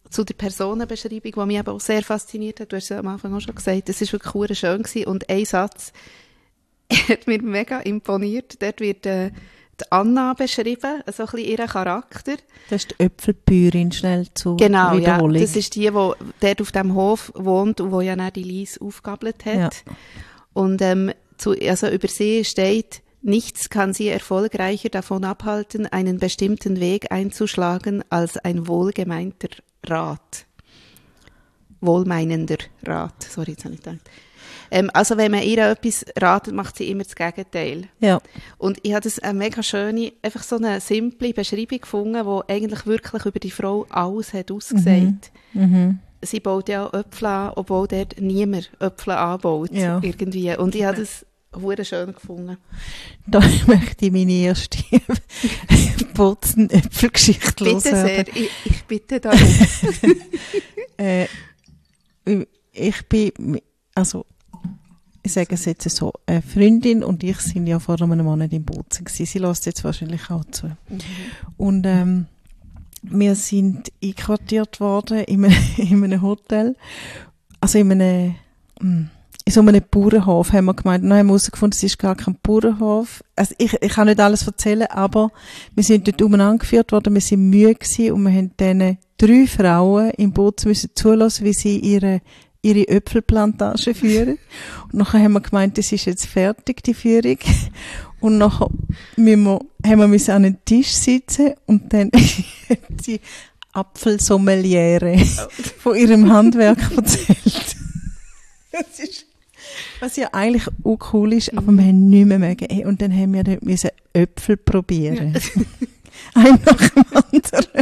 zu der Personenbeschreibung, die mich eben auch sehr fasziniert hat. Du hast es ja am Anfang auch schon gesagt, es war wirklich verdammt schön gewesen. Und ein Satz hat mir mega imponiert. Dort wird äh, die Anna beschrieben, so ein bisschen ihren Charakter. Das ist die Äpfelbäuerin, schnell zu Genau, Wiederholung. Ja, das ist die, die dort auf dem Hof wohnt und die ja dann die Lies aufgabelt hat. Ja. Und ähm, zu, also über sie steht, nichts kann sie erfolgreicher davon abhalten, einen bestimmten Weg einzuschlagen, als ein wohlgemeinter Rat. Wohlmeinender Rat. Sorry, jetzt habe ich gedacht. Ähm, also wenn man ihr etwas ratet, macht sie immer das Gegenteil. Ja. Und ich habe das eine mega schöne, einfach so eine simple Beschreibung gefunden, die eigentlich wirklich über die Frau alles hat ausgesagt. Mhm. Mhm. Sie baut ja auch Äpfel an, obwohl dort niemand Äpfel anbaut. Ja. Irgendwie. Und ich habe das sehr schön gefunden. Da möchte ich meine erste Bozen-Äpfelgeschichte Bitte loswerden. sehr, ich, ich bitte darum. äh, ich bin, also, ich sage es jetzt so, eine Freundin und ich sind ja vor einem Monat in Bozen gewesen. Sie lässt jetzt wahrscheinlich auch zu. Mhm. Und ähm, wir sind einquartiert worden in einem, in einem Hotel, also in einem, in so einem Bauernhof, haben wir gemeint. Dann haben wir herausgefunden, es ist gar kein Bauernhof. Also ich, ich kann nicht alles erzählen, aber wir sind dort umeinander geführt worden, wir sind müde gewesen und wir haben diesen drei Frauen im Boot müssen zulassen, wie sie ihre ihre Äpfelplantage führen. Und nachher haben wir gemeint, das ist jetzt fertig, die Führung. Und nachher müssen wir, haben wir müssen an einen Tisch sitzen und dann hat die Apfelsommeliere von ihrem Handwerk erzählt. Das ist, was ja eigentlich auch cool ist, aber wir haben nicht mehr mögen. Und dann haben wir dort müssen Äpfel probieren. Ein nach dem anderen.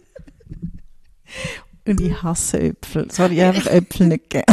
Und ich hasse Äpfel. Sorry, ich einfach Äpfel nicht gern.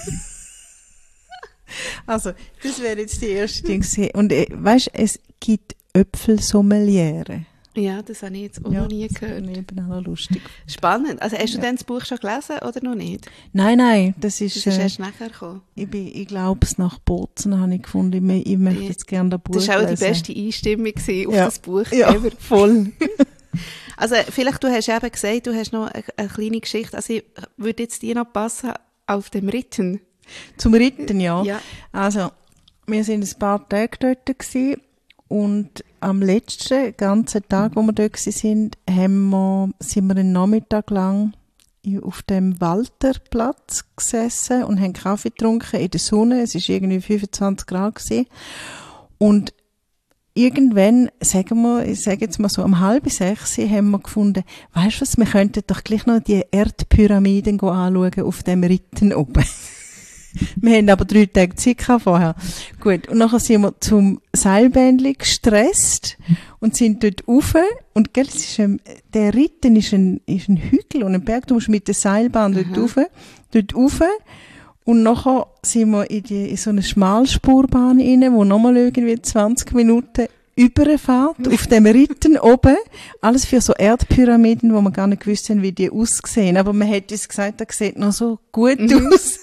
Also, das wäre jetzt die erste Ding gewesen. Und äh, weißt, es gibt Äpfelsommeliere. Ja, das habe ich jetzt auch ja, noch nie gehört. Das ist eben auch lustig. Spannend. Also hast du ja. denn das Buch schon gelesen oder noch nicht? Nein, nein, das ist... Das ist äh, erst nachher gekommen. Ich, bin, ich glaube, es nach Bozen habe ich gefunden. Ich, ich möchte jetzt gerne das Buch lesen. Das war auch die beste Einstimmung auf ja. das Buch. Ja, ever. voll. Also vielleicht, du hast eben gesagt, du hast noch eine, eine kleine Geschichte. Also ich würde jetzt dir noch passen auf dem Ritten. Zum Ritten, ja. ja. Also, wir sind ein paar Tage dort gewesen und am letzten ganzen Tag, wo wir dort waren, haben wir, sind wir einen Nachmittag lang auf dem Walterplatz gesessen und haben Kaffee getrunken in der Sonne. Es war irgendwie fünfundzwanzig Grad gewesen. Und irgendwann, sagen wir, ich sage jetzt mal so, um halb sechs haben wir gefunden, weisst du was, wir könnten doch gleich noch die Erdpyramiden anschauen auf dem Ritten oben. Wir haben aber drei Tage Zeit gehabt vorher. Gut, und nachher sind wir zum Seilbändli gestresst und sind dort rauf. Und gell, es ist ein, der Ritten ist ein, ist ein Hügel und ein Berg, du musst mit der Seilbahn dort mhm. rauf, dort rauf. Und nachher sind wir in, die, in so eine Schmalspurbahn rein, wo nochmal irgendwie zwanzig Minuten überfahrt, auf dem Ritten oben. Alles für so Erdpyramiden, wo wir gar nicht gewusst haben, wie die aussehen. Aber man hat uns gesagt, das sieht noch so gut mhm. aus.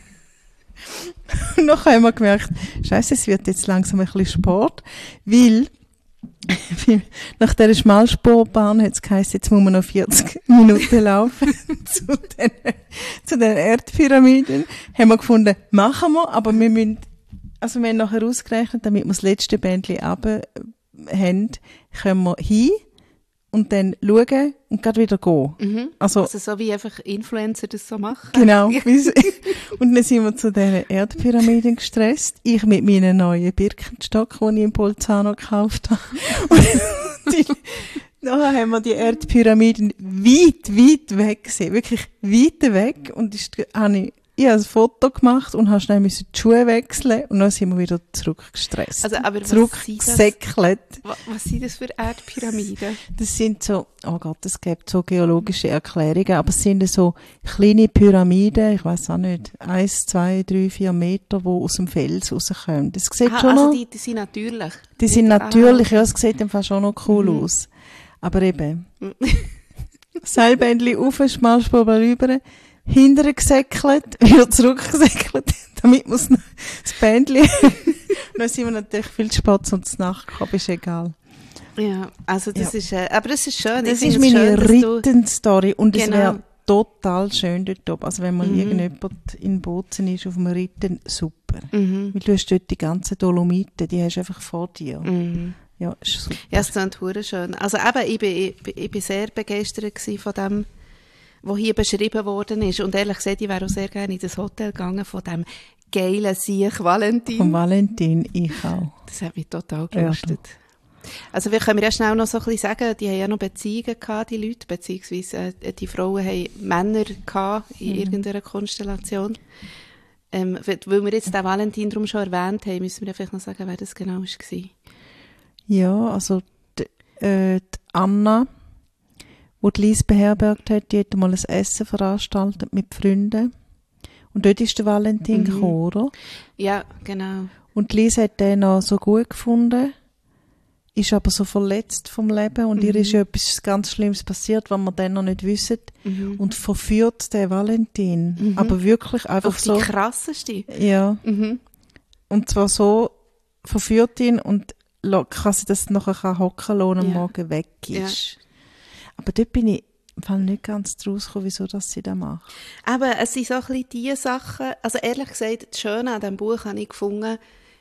Und nachher haben wir gemerkt, Scheiße, es wird jetzt langsam ein bisschen Sport, weil nach dieser Schmalspurbahn hat es geheißen, jetzt muss man noch vierzig Minuten laufen zu den, zu den Erdpyramiden. Haben wir gefunden, machen wir, aber wir müssen, also wir haben nachher ausgerechnet, damit wir das letzte Bändchen runter haben, können wir hin und dann schauen und gerade wieder gehen. Mhm. Also, also so wie einfach Influencer das so machen. Genau. Und dann sind wir zu diesen Erdpyramiden gestresst. Ich mit meinem neuen Birkenstock, den ich in Bolzano gekauft habe. Und die, nachher haben wir die Erdpyramiden weit, weit weg gesehen. Wirklich weit weg. Und ist, habe ich, ich habe ein Foto gemacht und habe schnell müssen die Schuhe wechseln und dann sind wir wieder zurückgestresst. Also, aber zurückgesäckelt. Was, was sind das für Erdpyramiden? Das sind so, oh Gott, es gibt so geologische Erklärungen, aber es sind so kleine Pyramiden, ich weiß auch nicht, eins, zwei, drei, vier Meter, die aus dem Fels rauskommen. Das sieht ah, schon also noch, die, die sind natürlich? Die sind natürlich, ah. ja, es sieht einfach schon noch cool mhm. aus. Aber eben, Seilbändchen rauf, Schmalspur rüber, hinterher gesäckelt, wieder zurückgesäckelt, damit muss noch das Bändchen. Dann sind wir natürlich viel zu spät und zu Nacht gekommen, ist egal. Ja, also das ja. ist, äh, aber das ist schön. Das ich ist meine Ritten-Story und genau. es wäre total schön dort oben. Also wenn man Mhm. irgendjemand in Bozen ist, auf dem Ritten, super. Mhm. Weil du hast dort die ganzen Dolomiten, die hast du einfach vor dir. Mhm. Ja, ist super. Ja, es klingt verdammt schön. Also eben, ich bin, ich, bin- ich bin sehr begeistert gewesen von dem, was hier beschrieben worden ist. Und ehrlich gesagt, ich wäre auch sehr gerne in das Hotel gegangen von dem geilen Siech Valentin. Von Valentin, ich auch. Das hat mich total Ja, gelustet. Also wir können ja schnell noch so ein bisschen sagen, die haben ja noch Beziehungen gehabt, die Leute, beziehungsweise äh, die Frauen haben Männer gehabt in Mhm. irgendeiner irgendeiner Konstellation. Ähm, weil weil wir jetzt den Valentin darum schon erwähnt haben, müssen wir vielleicht noch sagen, wer das genau war. Ja, also die, äh, die Anna, die die Lies beherbergt hat, die hat mal ein Essen veranstaltet mit Freunden. Und dort ist der Valentin Mhm. gekommen, oder? Ja, genau. Und die Lies hat den noch so gut gefunden, ist aber so verletzt vom Leben und Mhm. ihr ist ja etwas ganz Schlimmes passiert, was wir dann noch nicht wissen. Mhm. Und verführt den Valentin. Mhm. Aber wirklich einfach Auf die so. krasseste. Ja. Mhm. Und zwar so verführt ihn und lo- kann sie das nachher kann hocken lassen und am Ja. Morgen weg ist. Aber dort bin ich im Fall nicht ganz draus gekommen, wieso dass sie das macht. Aber es sind so ein bisschen die Sachen, also ehrlich gesagt, das Schöne an diesem Buch habe ich gefunden,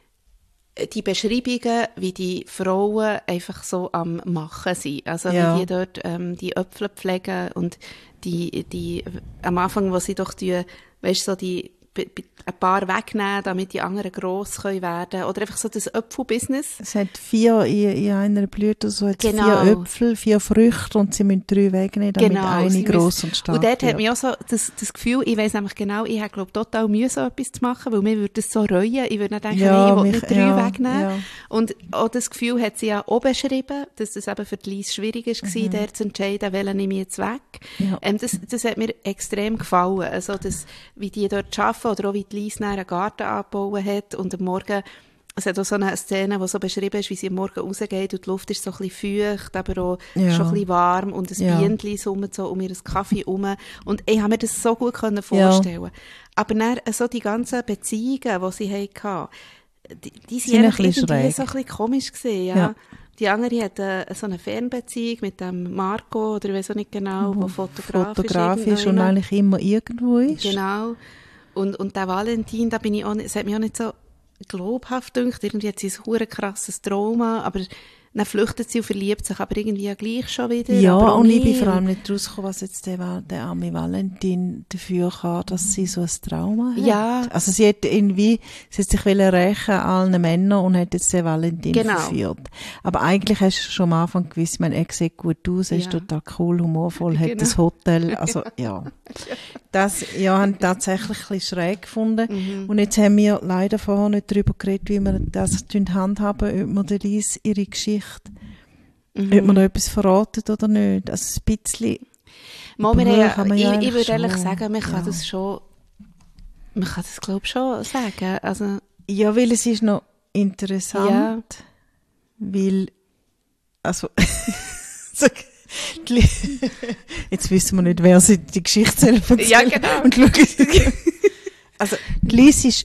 die Beschreibungen, wie die Frauen einfach so am Machen sind. Also Ja. wie die dort ähm, die Äpfel pflegen und die, die am Anfang, wo sie doch die, weißt du, so die b- b- ein paar wegnehmen, damit die anderen gross können werden. Oder einfach so das Äpfel-Business. Es hat vier, in, in einer Blüte so hat Genau. vier Äpfel, vier Früchte und sie müssen drei wegnehmen, damit Genau, eine sie gross müssen- und stark Und dort hat wird. mich auch so das, das Gefühl, ich weiss nämlich genau, ich habe glaube total Mühe, so etwas zu machen, weil mir würde das so reuen. Ich würde dann denken, Ja, nein, ich will mich- nicht drei ja, wegnehmen. ja. Und auch das Gefühl hat sie ja auch beschrieben, dass das eben für die Lies schwierig war, mhm. der zu entscheiden, welchen nehme ich jetzt weg. Ja. Ähm, das, das hat mir extrem gefallen. Also das, wie die dort arbeiten oder auch wie die Lies nachher einen Garten angebaut hat und am Morgen, es hat auch so eine Szene, die so beschrieben ist, wie sie am Morgen rausgeht und die Luft ist so ein bisschen feucht, aber auch Ja. schon ein bisschen warm und ein Ja. Bienchen summt so um ihren Kaffee herum. Und ich habe mir das so gut können vorstellen. Aber dann äh, so die ganzen Beziehungen, die sie hatten, die, die sind, Sind ein einfach bisschen irgendwie schräg. so ein bisschen komisch gewesen, ja. Ja. Die andere hat äh, so eine Fernbeziehung mit dem Marco, oder ich weiß auch nicht genau, wo Fotograf, Fotograf ist und irgendjemand. eigentlich immer irgendwo ist. Genau. Und, und der Valentin, da bin ich auch nicht, es hat mich auch nicht so glaubhaft gedacht. Irgendwie hat sie ein hure krasses Trauma, aber dann flüchtet sie und verliebt sich aber irgendwie ja gleich schon wieder. Ja, aber auch und ich bin nicht. vor allem nicht rausgekommen, was jetzt der, Val- der arme Valentin dafür kann, dass sie so ein Trauma hat. Ja. Also sie hat irgendwie, sie hat sich wollen rächen an allen Männern und hat jetzt den Valentin Genau. verführt. Aber eigentlich hast du schon am Anfang gewusst, mein Ex sieht gut aus, er ist Ja. total cool, humorvoll, hat Genau. das Hotel, also ja. Das, ja, haben tatsächlich ein bisschen schräg gefunden. Mhm. Und jetzt haben wir leider vorher nicht darüber geredet, wie wir das handhaben, ob wir der Lies ihre Geschichte, Mhm. ob man da etwas verratet oder nicht. Also ein bisschen. Mal, wir Buch haben, kann man ich, ja ich eigentlich würde ehrlich schon, sagen, man kann ja. das schon, man kann das glaube ich schon sagen. Also, Ja, weil es ist noch interessant, Ja. weil, also, so, die- jetzt wissen wir nicht, wer sie die Geschichte selber erzählt. Ja, genau. Und schauen. Also, die Lies war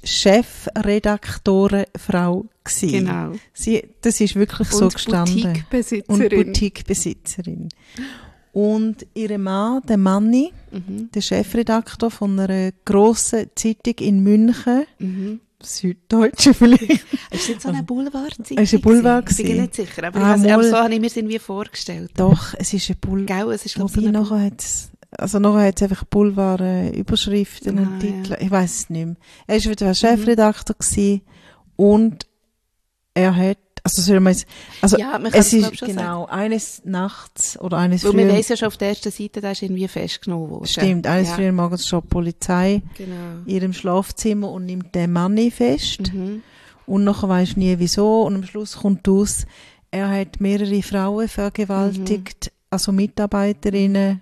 Chefredaktorenfrau gewesen. Genau. Sie, das ist wirklich so und gestanden. Boutiquebesitzerin. Und Boutiquebesitzerin. Und ihre Mann, der Manni, Mhm. der Chefredakteur von einer grossen Zeitung in München, Mhm. Süddeutsche vielleicht. Ist das so eine Boulevard-Zeitung? Es war ein Boulevard gewesen? Ich bin gewesen. nicht sicher, aber, Ah, ich weiss, aber mal. so habe ich mir es irgendwie vorgestellt. Doch, es ist ein Boulevard. Gell, es ist glaube ich Wobei so eine nachher hat's, also nachher hat es einfach Boulevard-Überschriften Ah, und Titel. ja. Ich weiß es nicht mehr. Er war wieder Chefredakteur gewesen und er hat, also soll man jetzt, also Ja, man kann es es, glaub ist schon genau eines Nachts oder eines Weil man frühen, weiss ja schon auf der ersten Seite, der ist irgendwie festgenommen worden. stimmt, eines ja. frühen Morgens schon die Polizei Genau. in ihrem Schlafzimmer und nimmt den Manni fest. Mhm. Und nachher weisst du nie wieso. Und am Schluss kommt raus, er hat mehrere Frauen vergewaltigt, also Mitarbeiterinnen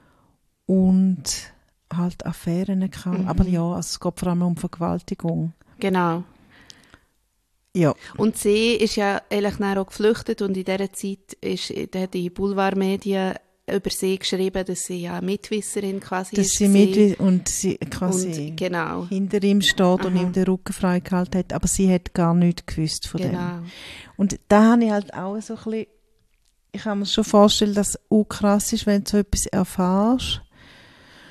und halt Affären gehabt. Mhm. Aber ja, also es geht vor allem um Vergewaltigung. Genau. Ja, Und sie ist ja eigentlich dann auch geflüchtet und in dieser Zeit ist, da hat die Boulevardmedien über sie geschrieben, dass sie ja Mitwisserin quasi dass ist. sie gewesen. mit und sie quasi Und, genau. hinter ihm steht und Aha. ihm den Rücken freigehalten hat, aber sie hat gar nichts gewusst von dem. Genau. Und da habe ich halt auch so ein bisschen, ich kann mir schon vorstellen, dass es auch krass ist, wenn du so etwas erfährst.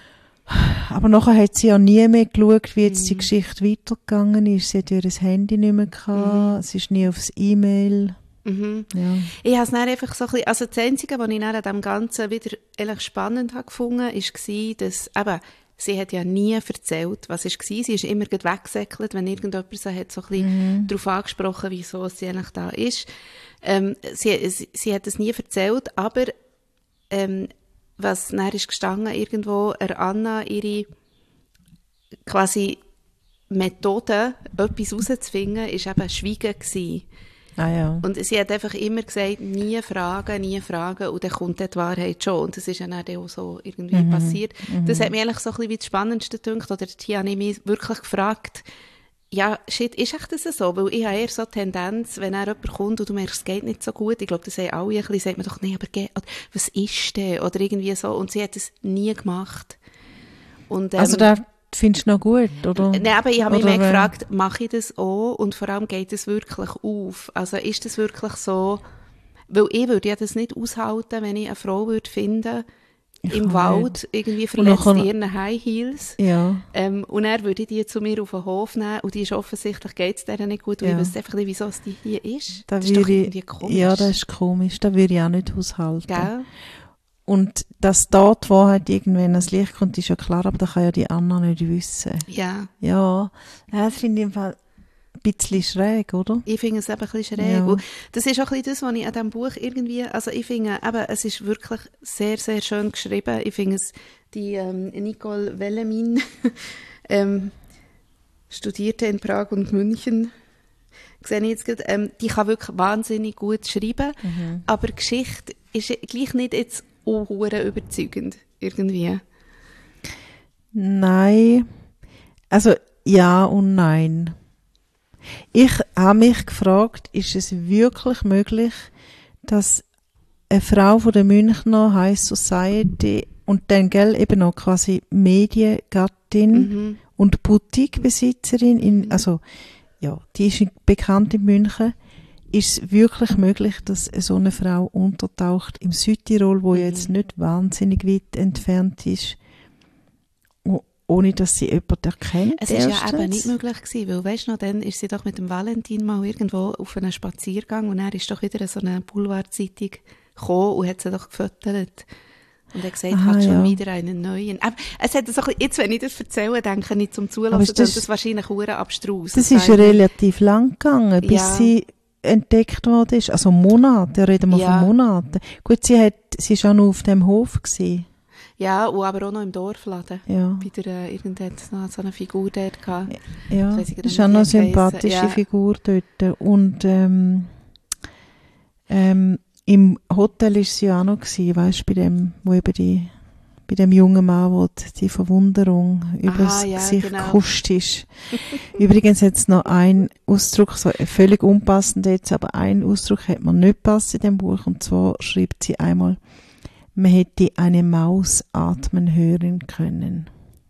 Aber nachher hat sie ja nie mehr geschaut, wie jetzt Mhm. die Geschichte weitergegangen ist. Sie hat ihr Handy nicht mehr gehabt, es ist nie aufs E-Mail. Mhm. Ja. Ich habe es dann einfach so ein bisschen, also das Einzige, was ich dann an dem Ganzen wieder ehrlich spannend habe gefunden, war, dass, eben, sie hat ja nie erzählt, was es war. Sie ist immer gleich weggesäckelt, wenn irgendjemand sie hat so ein bisschen Mhm. darauf angesprochen, wieso sie eigentlich da ist. Ähm, sie, sie, sie hat es nie erzählt, aber ähm, was dann ist gestanden, irgendwo, er Anna, ihre quasi Methode, etwas rauszufinden, ist eben Schweigen gewesen. Ah ja. Und sie hat einfach immer gesagt, nie fragen, nie fragen, und dann kommt die Wahrheit schon. Und das ist ja dann auch so irgendwie Mhm. passiert. Das hat mich eigentlich so ein bisschen wie das Spannendste gedacht, oder hier habe ich mich wirklich gefragt, ja, shit, ist echt das so? Weil ich habe eher so eine Tendenz, wenn er jemand kommt und du merkst, es geht nicht so gut, ich glaube, das haben alle ein bisschen, sagt man doch, nee, aber geht, oder, was ist denn? Oder irgendwie so. Und sie hat es nie gemacht. Und, ähm, Also da findest du noch gut, oder? Nein, aber ich habe mich Oder, mehr äh, gefragt, mache ich das auch? Und vor allem, geht es wirklich auf? Also ist das wirklich so? Weil ich würde ja das nicht aushalten, wenn ich eine Frau würde finden, im auch Wald, irgendwie verletzt nachher- in ihren High Heels. Ja. Ähm, und er würde ich die zu mir auf den Hof nehmen und die ist offensichtlich, geht es denen nicht gut. Und Ja. ich weiß einfach nicht, wieso es die hier ist. Da das ist doch würde irgendwie ich, komisch. ja, das ist komisch. Da würde ich auch nicht aushalten. Gell? Und dass dort, wo halt irgendwann das Licht kommt, ist ja klar, aber das kann ja die Anna nicht wissen. Ja. Ja, das finde ich im Fall ein bisschen schräg, oder? Ich finde es eben ein bisschen schräg. Ja. Und das ist auch ein bisschen das, was ich an diesem Buch irgendwie, also ich finde eben, es ist wirklich sehr, sehr schön geschrieben. Ich finde es, die ähm, Nicole Wellemin ähm, studierte in Prag und München, sehe ich jetzt gerade, ähm, die kann wirklich wahnsinnig gut schreiben, Mhm. aber Geschichte ist gleich nicht jetzt auch hure überzeugend, irgendwie. Nein. Also ja und nein. Ich habe mich gefragt, ist es wirklich möglich, dass eine Frau von der Münchner High Society und dann gell, eben noch quasi Mediengattin Mhm. und Boutiquebesitzerin, in, also ja, die ist bekannt in München, ist es wirklich möglich, dass so eine Frau untertaucht im Südtirol, wo Mhm. jetzt nicht wahnsinnig weit entfernt ist, o- ohne dass sie jemanden erkennt? Es war ja erstens? eben nicht möglich gewesen, weil weisst du noch, dann ist sie doch mit dem Valentin mal irgendwo auf einen Spaziergang und er ist doch wieder so eine Boulevardzeitung gekommen und hat sie doch gefüttert. Und er hat gesagt, Aha, hat schon ja. wieder einen neuen. Aber es hat so ein bisschen, jetzt, wenn ich das erzähle, denke ich zum Aber Zulassen, ist das- das, das wahrscheinlich hure abstrus. Das ist ja relativ lang gegangen, bis Ja. sie entdeckt worden ist. Also Monate, da reden wir Ja. von Monaten. Gut, sie hat, sie ist auch noch auf dem Hof gewesen. Ja, und aber auch noch im Dorfladen. Ja, Bei der, äh, irgendwann noch so eine Figur dort gehabt. ja. Das weiss ich Das gerade ist auch nicht, noch eine wie die sympathische heissen. Ja. Figur dort. Und ähm, ähm, im Hotel ist sie auch noch gewesen, weißt du, bei dem, wo eben die, bei dem jungen Mann, wo die, die Verwunderung übers ja, Gesicht genau. gehuscht ist. Übrigens hat es noch einen Ausdruck, so völlig unpassend jetzt, aber ein Ausdruck hat mir nicht gepasst in dem Buch, und zwar schreibt sie einmal, man hätte eine Maus atmen hören können.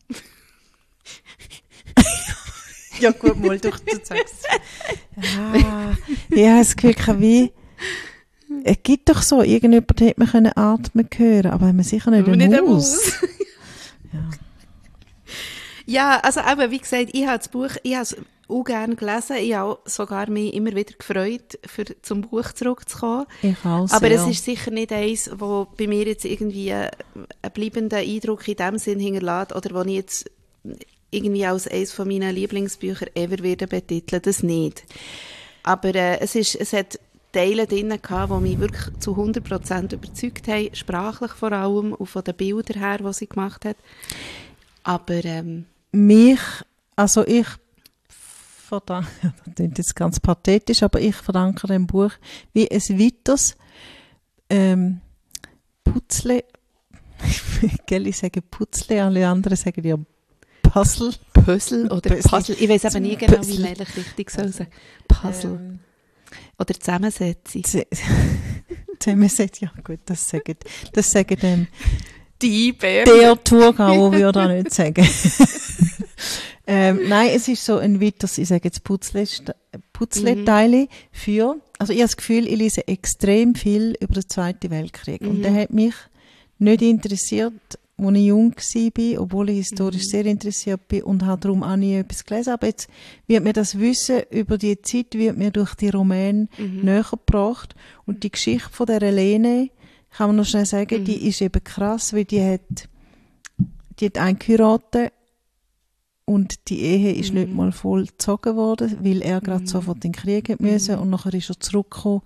Ja gut, mal durch, du sagst ah, ja, es Gefühl, wie es gibt doch so, irgendjemand hätte man können atmen hören, aber man sicher nicht Aber eine nicht eine Maus. Ja. Ja, also eben, wie gesagt, ich habe das Buch, ich habe es auch gerne gelesen. Ich habe sogar mich immer wieder gefreut, für zum Buch zurückzukommen. Ich auch Aber sehr. es ist sicher nicht eins, wo bei mir jetzt irgendwie einen bleibenden Eindruck in dem Sinn hinterlässt oder wo ich jetzt irgendwie als eines von meinen Lieblingsbücher ever werde betiteln. Das nicht. Aber äh, es, ist, es hat Teile drin gehabt, die mich wirklich zu hundert Prozent überzeugt haben, sprachlich vor allem und von den Bildern her, die sie gemacht hat. Aber ähm, mich, also ich verdanke, das klingt jetzt ganz pathetisch, aber ich verdanke dem Buch wie ein weiteres ähm, Putzle, gell, ich sage Putzle, alle anderen sagen ja Puzzle. Puzzle oder Puzzle. Puzzle. Ich weiß aber nie genau, Puzzle. wie man eigentlich richtig soll sagen. Puzzle. Ähm, Oder Zusammensetzung. Z- Zusammen sagt, ja gut, das sagen, das sagen ähm, Die Bär. der Thurgauer würde auch nicht sagen. ähm, nein, es ist so ein weiteres, ich sage jetzt Putzle, Putzleteile für, also ich habe das Gefühl, ich lese extrem viel über den Zweiten Weltkrieg. Und Mhm. der hat mich nicht interessiert, als ich jung war, obwohl ich historisch mhm. sehr interessiert bin und habe darum auch nie etwas gelesen. Aber jetzt wird mir das Wissen über die Zeit wird mir durch die Romane mhm. näher gebracht. Und die Geschichte von der Lene, kann man noch schnell sagen, mhm. die ist eben krass, weil die hat, die hat eingeheiratet und die Ehe ist mhm. nicht mal vollzogen worden, weil er gerade mhm. sofort in den Krieg hat müssen mhm. und nachher ist er zurückgekommen.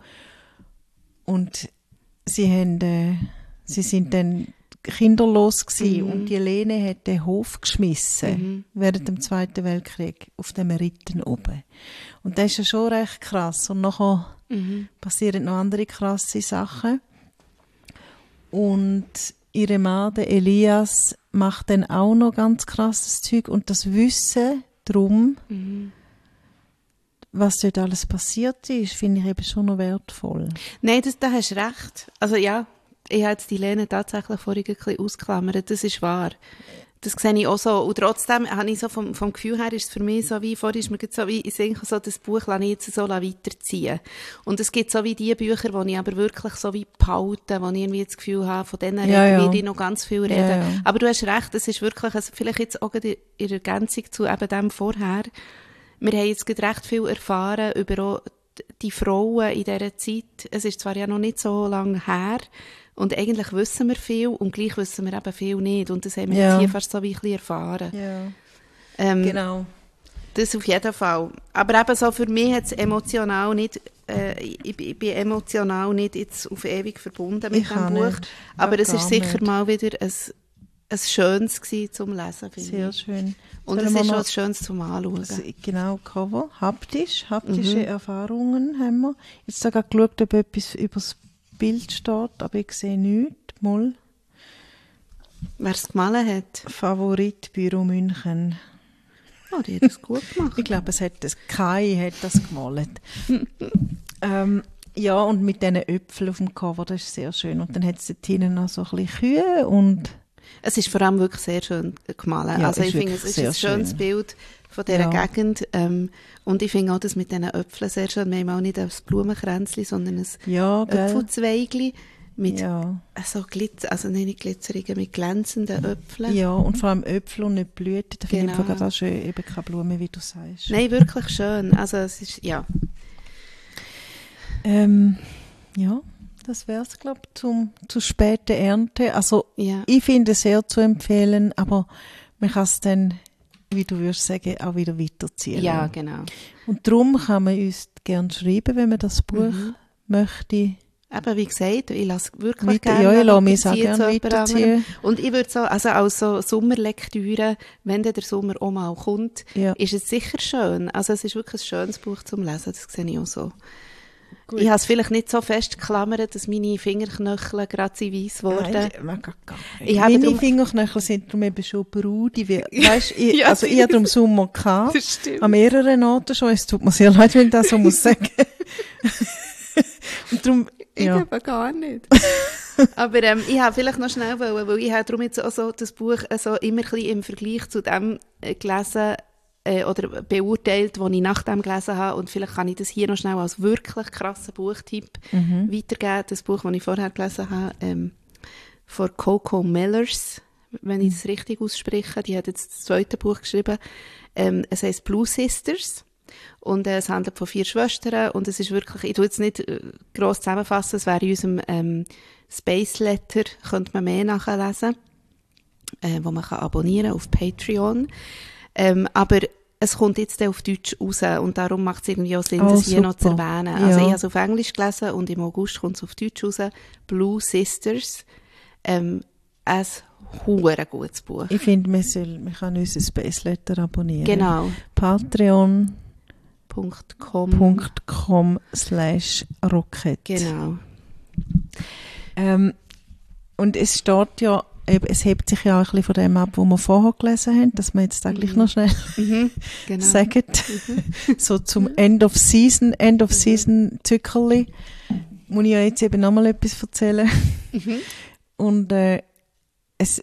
Und sie haben, äh, sie sind dann kinderlos gewesen mhm. und die Lene hat den Hof geschmissen mhm. während dem Zweiten Weltkrieg auf dem Ritten oben. Und das ist ja schon recht krass. Und nachher mhm. passieren noch andere krasse Sachen. Und ihre Mann, der Elias, macht dann auch noch ganz krasses Zeug. Und das Wissen darum, mhm. was dort alles passiert ist, finde ich eben schon noch wertvoll. Nein, das, da hast du recht. Also ja, ich habe jetzt die Lene tatsächlich vorhin ein bisschen ausgeklammert. Das ist wahr. Das sehe ich auch so. Und trotzdem habe ich so vom, vom Gefühl her, ist es für mich so wie, vorhin ist mir so wie, ich denke so, das Buch lasse ich jetzt so weiterziehen. Und es gibt so wie die Bücher, die ich aber wirklich so wie behalte, wo ich irgendwie das Gefühl habe, von denen ja, ja. werde ich noch ganz viel reden. Ja, ja. Aber du hast recht, es ist wirklich, also vielleicht jetzt auch in Ergänzung zu eben dem vorher, wir haben jetzt gerade recht viel erfahren über auch die Frauen in dieser Zeit. Es ist zwar ja noch nicht so lange her, und eigentlich wissen wir viel und gleich wissen wir eben viel nicht. Und das haben wir ja. jetzt hier fast so wie ein bisschen erfahren. Ja. Ähm, genau. Das auf jeden Fall. Aber eben so für mich hat es emotional nicht, äh, ich, ich bin emotional nicht jetzt auf ewig verbunden mit ich dem Buch. Nicht. Aber ja, es war sicher nicht. mal wieder ein, ein schönes gewesen zum Lesen, finde Sehr ich. schön. Und Sollen es ist noch, auch ein schönes zum Anschauen. Genau, Cover. Haptisch. Haptische Mhm. Erfahrungen haben wir. Jetzt habe ich geschaut, ob etwas über das Bild steht, aber ich sehe nichts. Mal. Wer es gemalt hat? Favorit Büro München. Oh, die hat das gut gemacht. Ich glaube, es hat das, Kai hat das gemalt. ähm, ja, und mit diesen Äpfeln auf dem Cover, das ist sehr schön. Und dann hat es dort hinten noch so ein bisschen Kühe und... Es ist vor allem wirklich sehr schön gemalt. Ja, also ich finde, es ist ein schönes schön. Bild von dieser Ja. Gegend. Ähm, und ich finde auch das mit diesen Äpfeln sehr schön. Wir haben auch nicht ein Blumenkränzchen, sondern ein Ja, gell? Äpfelzweigli mit Ja. so Glitzer, also nicht glitzerigen, mit glänzenden Äpfeln. Ja, und vor allem Äpfel und nicht Blüten. Da finde Genau. ich gerade auch schön, eben keine Blumen, wie du sagst. Nein, wirklich schön. Also es ist, ja. Ähm, ja, das wäre es, glaube ich, zum, zur späten Ernte. Also Ja. ich finde es sehr zu empfehlen, aber man kann es dann, wie du würdest sagen, auch wieder weiterziehen. Ja, genau. Und darum kann man uns gerne schreiben, wenn man das Buch Mhm. möchte. Eben, wie gesagt, ich lasse wirklich Weiter, gerne ja, ich lasse mich auch weiterziehen gerne zu jemand weiterziehen. anderem. Und ich würde so, also als so Sommerlektüre, wenn dann der Sommer auch mal kommt, Ja. ist es sicher schön. Also es ist wirklich ein schönes Buch zum Lesen, das sehe ich auch so. Gut. Ich habe es vielleicht nicht so fest geklammert, dass meine Fingerknöchel gerade sind weiss wurden. Nein, man kann gar nicht. Ich habe Meine darum- Fingerknöchel sind darum eben schon braun. Die wir- Weisst, ich, Ja, also ich hatte im Sommer gehabt, Das stimmt. an mehreren Orten schon. Es tut mir sehr leid, wenn ich das so muss sagen. Und darum, Ich ja. eben gar nicht. Aber ähm, ich habe vielleicht noch schnell wollen, weil ich habe darum jetzt auch so das Buch also immer ein bisschen im Vergleich zu dem äh, gelesen äh, oder beurteilt, was ich nach dem gelesen habe. Und vielleicht kann ich das hier noch schnell als wirklich krassen Buchtipp Mhm. weitergeben. Das Buch, das ich vorher gelesen habe, ähm, von Coco Mellers, wenn ich es richtig ausspreche. Die hat jetzt das zweite Buch geschrieben. Ähm, es heisst Blue Sisters. Und äh, es handelt von vier Schwestern und es ist wirklich, ich tue jetzt nicht äh, gross zusammenfassen, es wäre in unserem ähm, Space Letter, könnte man mehr nachlesen, äh, wo man kann abonnieren auf Patreon. Ähm, aber es kommt jetzt auf Deutsch raus und darum macht es irgendwie auch Sinn, Oh, das hier noch zu super. erwähnen. Ja. Also ich habe es auf Englisch gelesen und im August kommt es auf Deutsch raus. Blue Sisters, ähm, ein hure gutes Buch. Ich finde, man, soll, man kann unser Space Letter abonnieren. Genau. Patreon Punkt com. Punkt com slash rocket. Genau. Ähm, und es steht ja, eben, es hebt sich ja auch ein bisschen von dem ab, was wir vorher gelesen haben, dass wir jetzt da gleich Mhm. noch schnell Mhm, genau. sagen. So zum End of Season, End of Season Zückerli. Muss ich ja jetzt eben nochmal etwas erzählen. Mhm. Und äh, es,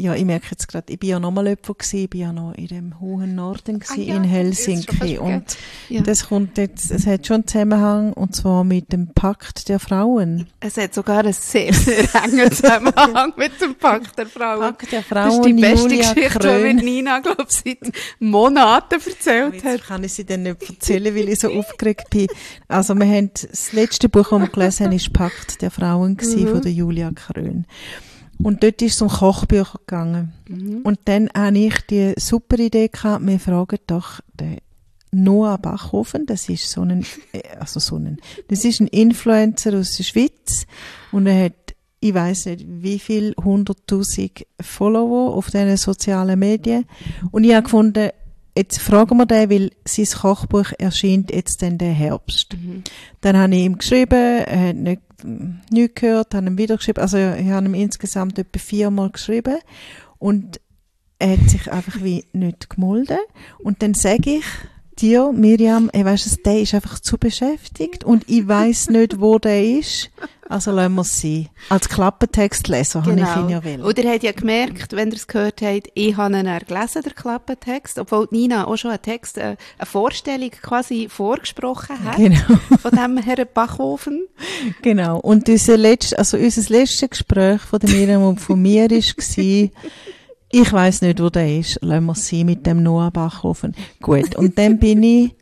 ja, ich merke jetzt gerade, ich bin ja noch mal jemand gewesen, ich bin ja noch in dem hohen Norden gewesen, ah, ja, in Helsinki. Und ja. das kommt jetzt, es hat schon einen Zusammenhang, und zwar mit dem Pakt der Frauen. Es hat sogar einen sehr, sehr engen Zusammenhang mit dem Pakt der Frauen. Pakt der Frauen, das ist die beste Julia Geschichte, Krön. die mir Nina, glaube ich, seit Monaten erzählt jetzt hat. Kann ich sie dann nicht erzählen, weil ich so aufgeregt bin. Also wir haben, das letzte Buch, das wir gelesen haben, ist Pakt der Frauen gewesen, mhm. von der Julia Krön. Und dort ist es um Kochbücher gegangen. Mhm. Und dann habe ich die super Idee gehabt, wir fragen doch den Noah Bachhofen, das ist so ein, also so ein, das ist ein Influencer aus der Schweiz, und er hat, ich weiss nicht, wie viel, hunderttausend Follower auf diesen sozialen Medien. Und ich habe gefunden, jetzt fragen wir den, weil sein Kochbuch erscheint jetzt dann den Herbst. Mhm. Dann habe ich ihm geschrieben, er hat nicht, nichts gehört, habe ihm wieder geschrieben, also ich habe ihm insgesamt etwa viermal geschrieben, und er hat sich einfach wie nicht gemolden. Und dann sage ich dir, Miriam, hey, weisst du, der ist einfach zu beschäftigt und ich weiss nicht, wo der ist. Also lassen wir es sein. Als Klappentextleser genau. habe ich ihn ja wollen. Und ihr habt ja gemerkt, wenn ihr es gehört habt, ich habe ihn gelesen, der Klappentext, obwohl Nina auch schon einen Text, eine Vorstellung quasi vorgesprochen hat. Genau. Von dem Herrn Bachhofen. Genau. Und unser letztes, also unser letztes Gespräch von der Miriam und von mir war, ich weiss nicht, wo der ist. Lassen wir es sein mit dem Noah Bachhofen. Gut. Und dann bin ich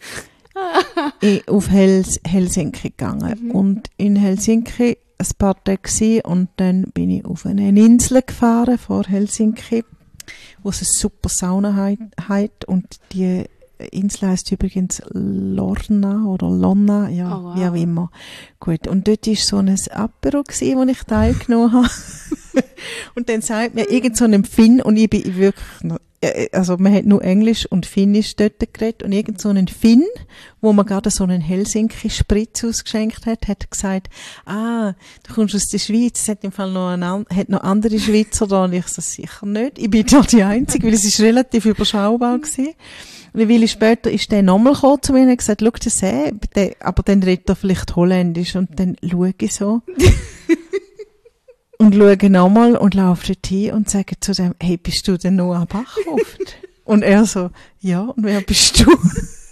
ich auf Hels- Helsinki gegangen. Mhm. Und in Helsinki ein paar Tage gewesen, und dann bin ich auf eine Insel gefahren vor Helsinki, wo es eine super Sauna hat, und die Insel heisst übrigens Lorna oder Lonna, ja, oh, wow. wie auch immer. Gut, und dort war so ein Apero gewesen, wo ich teilgenommen habe. Und dann sagt mir irgend so ein Finn, und ich bin wirklich noch, also man hat nur Englisch und Finnisch dort geredet, und irgend so ein Finn, wo man gerade so einen Helsinki-Spritz ausgeschenkt hat, hat gesagt, ah, du kommst aus der Schweiz, es hat im Fall noch, eine, hat noch andere Schweizer da, und ich so, sicher nicht, ich bin da die Einzige, weil es ist relativ überschaubar gewesen. Und eine Weile später ist der nochmal gekommen zu mir und hat gesagt, schau, das eh, aber dann redet er vielleicht Holländisch, und dann schaue ich so. Und schaue nochmal und laufe dort hin und sage zu dem, hey, bist du der Noah Bachhofen? Und er so, ja, und wer bist du?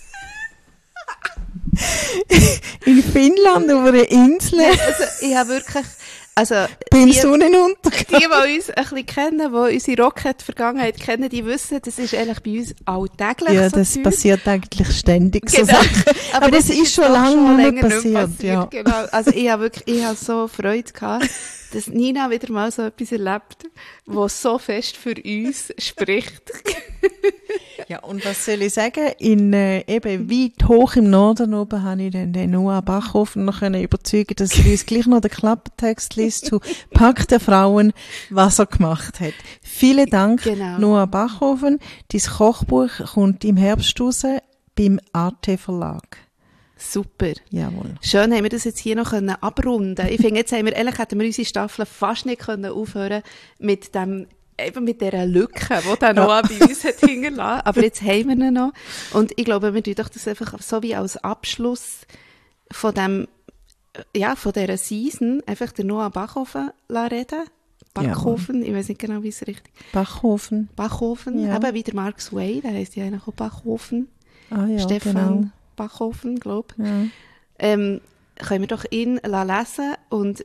In Finnland, auf einer Insel. Ja, also, ich habe wirklich, also, beim die, Sonnenuntergang. Die, die uns ein bisschen kennen, die unsere Rocket-Vergangenheit kennen, die wissen, das ist eigentlich bei uns alltäglich. Ja, so das Zeug. passiert eigentlich ständig, genau. so Sachen. Aber, Aber das, das ist schon lange nicht mehr passiert. passiert. Ja. Genau. Also, ich habe wirklich, ich habe so Freude gehabt, dass Nina wieder mal so etwas erlebt, was so fest für uns spricht. Ja, und was soll ich sagen? In, äh, eben weit hoch im Norden oben habe ich dann den Noah Bachhofen noch können überzeugen, dass er uns gleich noch den Klappentext liest zu Pakt der Frauen, was er gemacht hat. Vielen Dank, genau. Noah Bachhofen. Dein Kochbuch kommt im Herbst raus beim A T Verlag. Super. Jawohl. Schön, haben wir das jetzt hier noch können abrunden. Ich finde, jetzt haben wir, ehrlich, hätten wir unsere Staffel fast nicht können aufhören mit dem, eben mit dieser Lücke, die der Noah ja. bei uns hat hingelassen. Aber jetzt haben wir ihn noch. Und ich glaube, wir tun doch das einfach so wie als Abschluss von dem, ja, von dieser Season, einfach den Noah Bachhofen reden. Bachhofen, ja. Ich weiß nicht genau, wie es richtig ist. Bachhofen. Bachhofen, ja. Eben wie der Mark Sway, der heisst ja eigentlich auch Bachhofen. Ah ja, Stefan genau. Bachhofen, glaube ich. Ja. Ähm, können wir doch ihn lesen und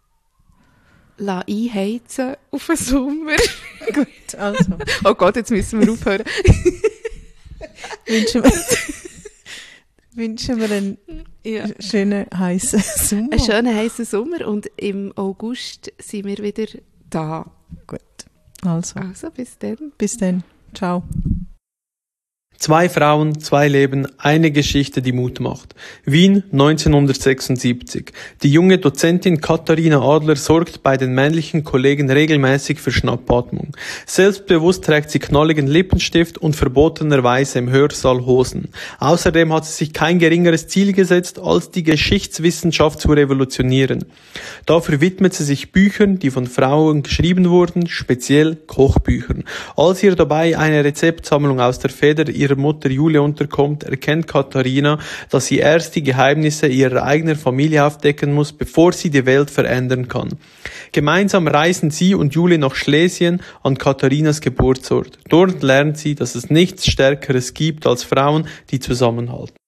einheizen auf den Sommer. Gut, also. Oh Gott, jetzt müssen wir aufhören. wünschen, wir, wünschen wir einen ja. schönen, heißen Sommer. Einen schönen, heißen Sommer, und im August sind wir wieder da. Gut, also. Also, bis dann. Bis dann. Ciao. Zwei Frauen, zwei Leben, eine Geschichte, die Mut macht. Wien neunzehnhundertsechsundsiebzig. Die junge Dozentin Katharina Adler sorgt bei den männlichen Kollegen regelmäßig für Schnappatmung. Selbstbewusst trägt sie knalligen Lippenstift und verbotenerweise im Hörsaal Hosen. Außerdem hat sie sich kein geringeres Ziel gesetzt, als die Geschichtswissenschaft zu revolutionieren. Dafür widmet sie sich Büchern, die von Frauen geschrieben wurden, speziell Kochbüchern. Als ihr dabei eine Rezeptsammlung aus der Feder ihrer ihrer Mutter Julia unterkommt, erkennt Katharina, dass sie erst die Geheimnisse ihrer eigenen Familie aufdecken muss, bevor sie die Welt verändern kann. Gemeinsam reisen sie und Julia nach Schlesien an Katharinas Geburtsort. Dort lernt sie, dass es nichts Stärkeres gibt als Frauen, die zusammenhalten.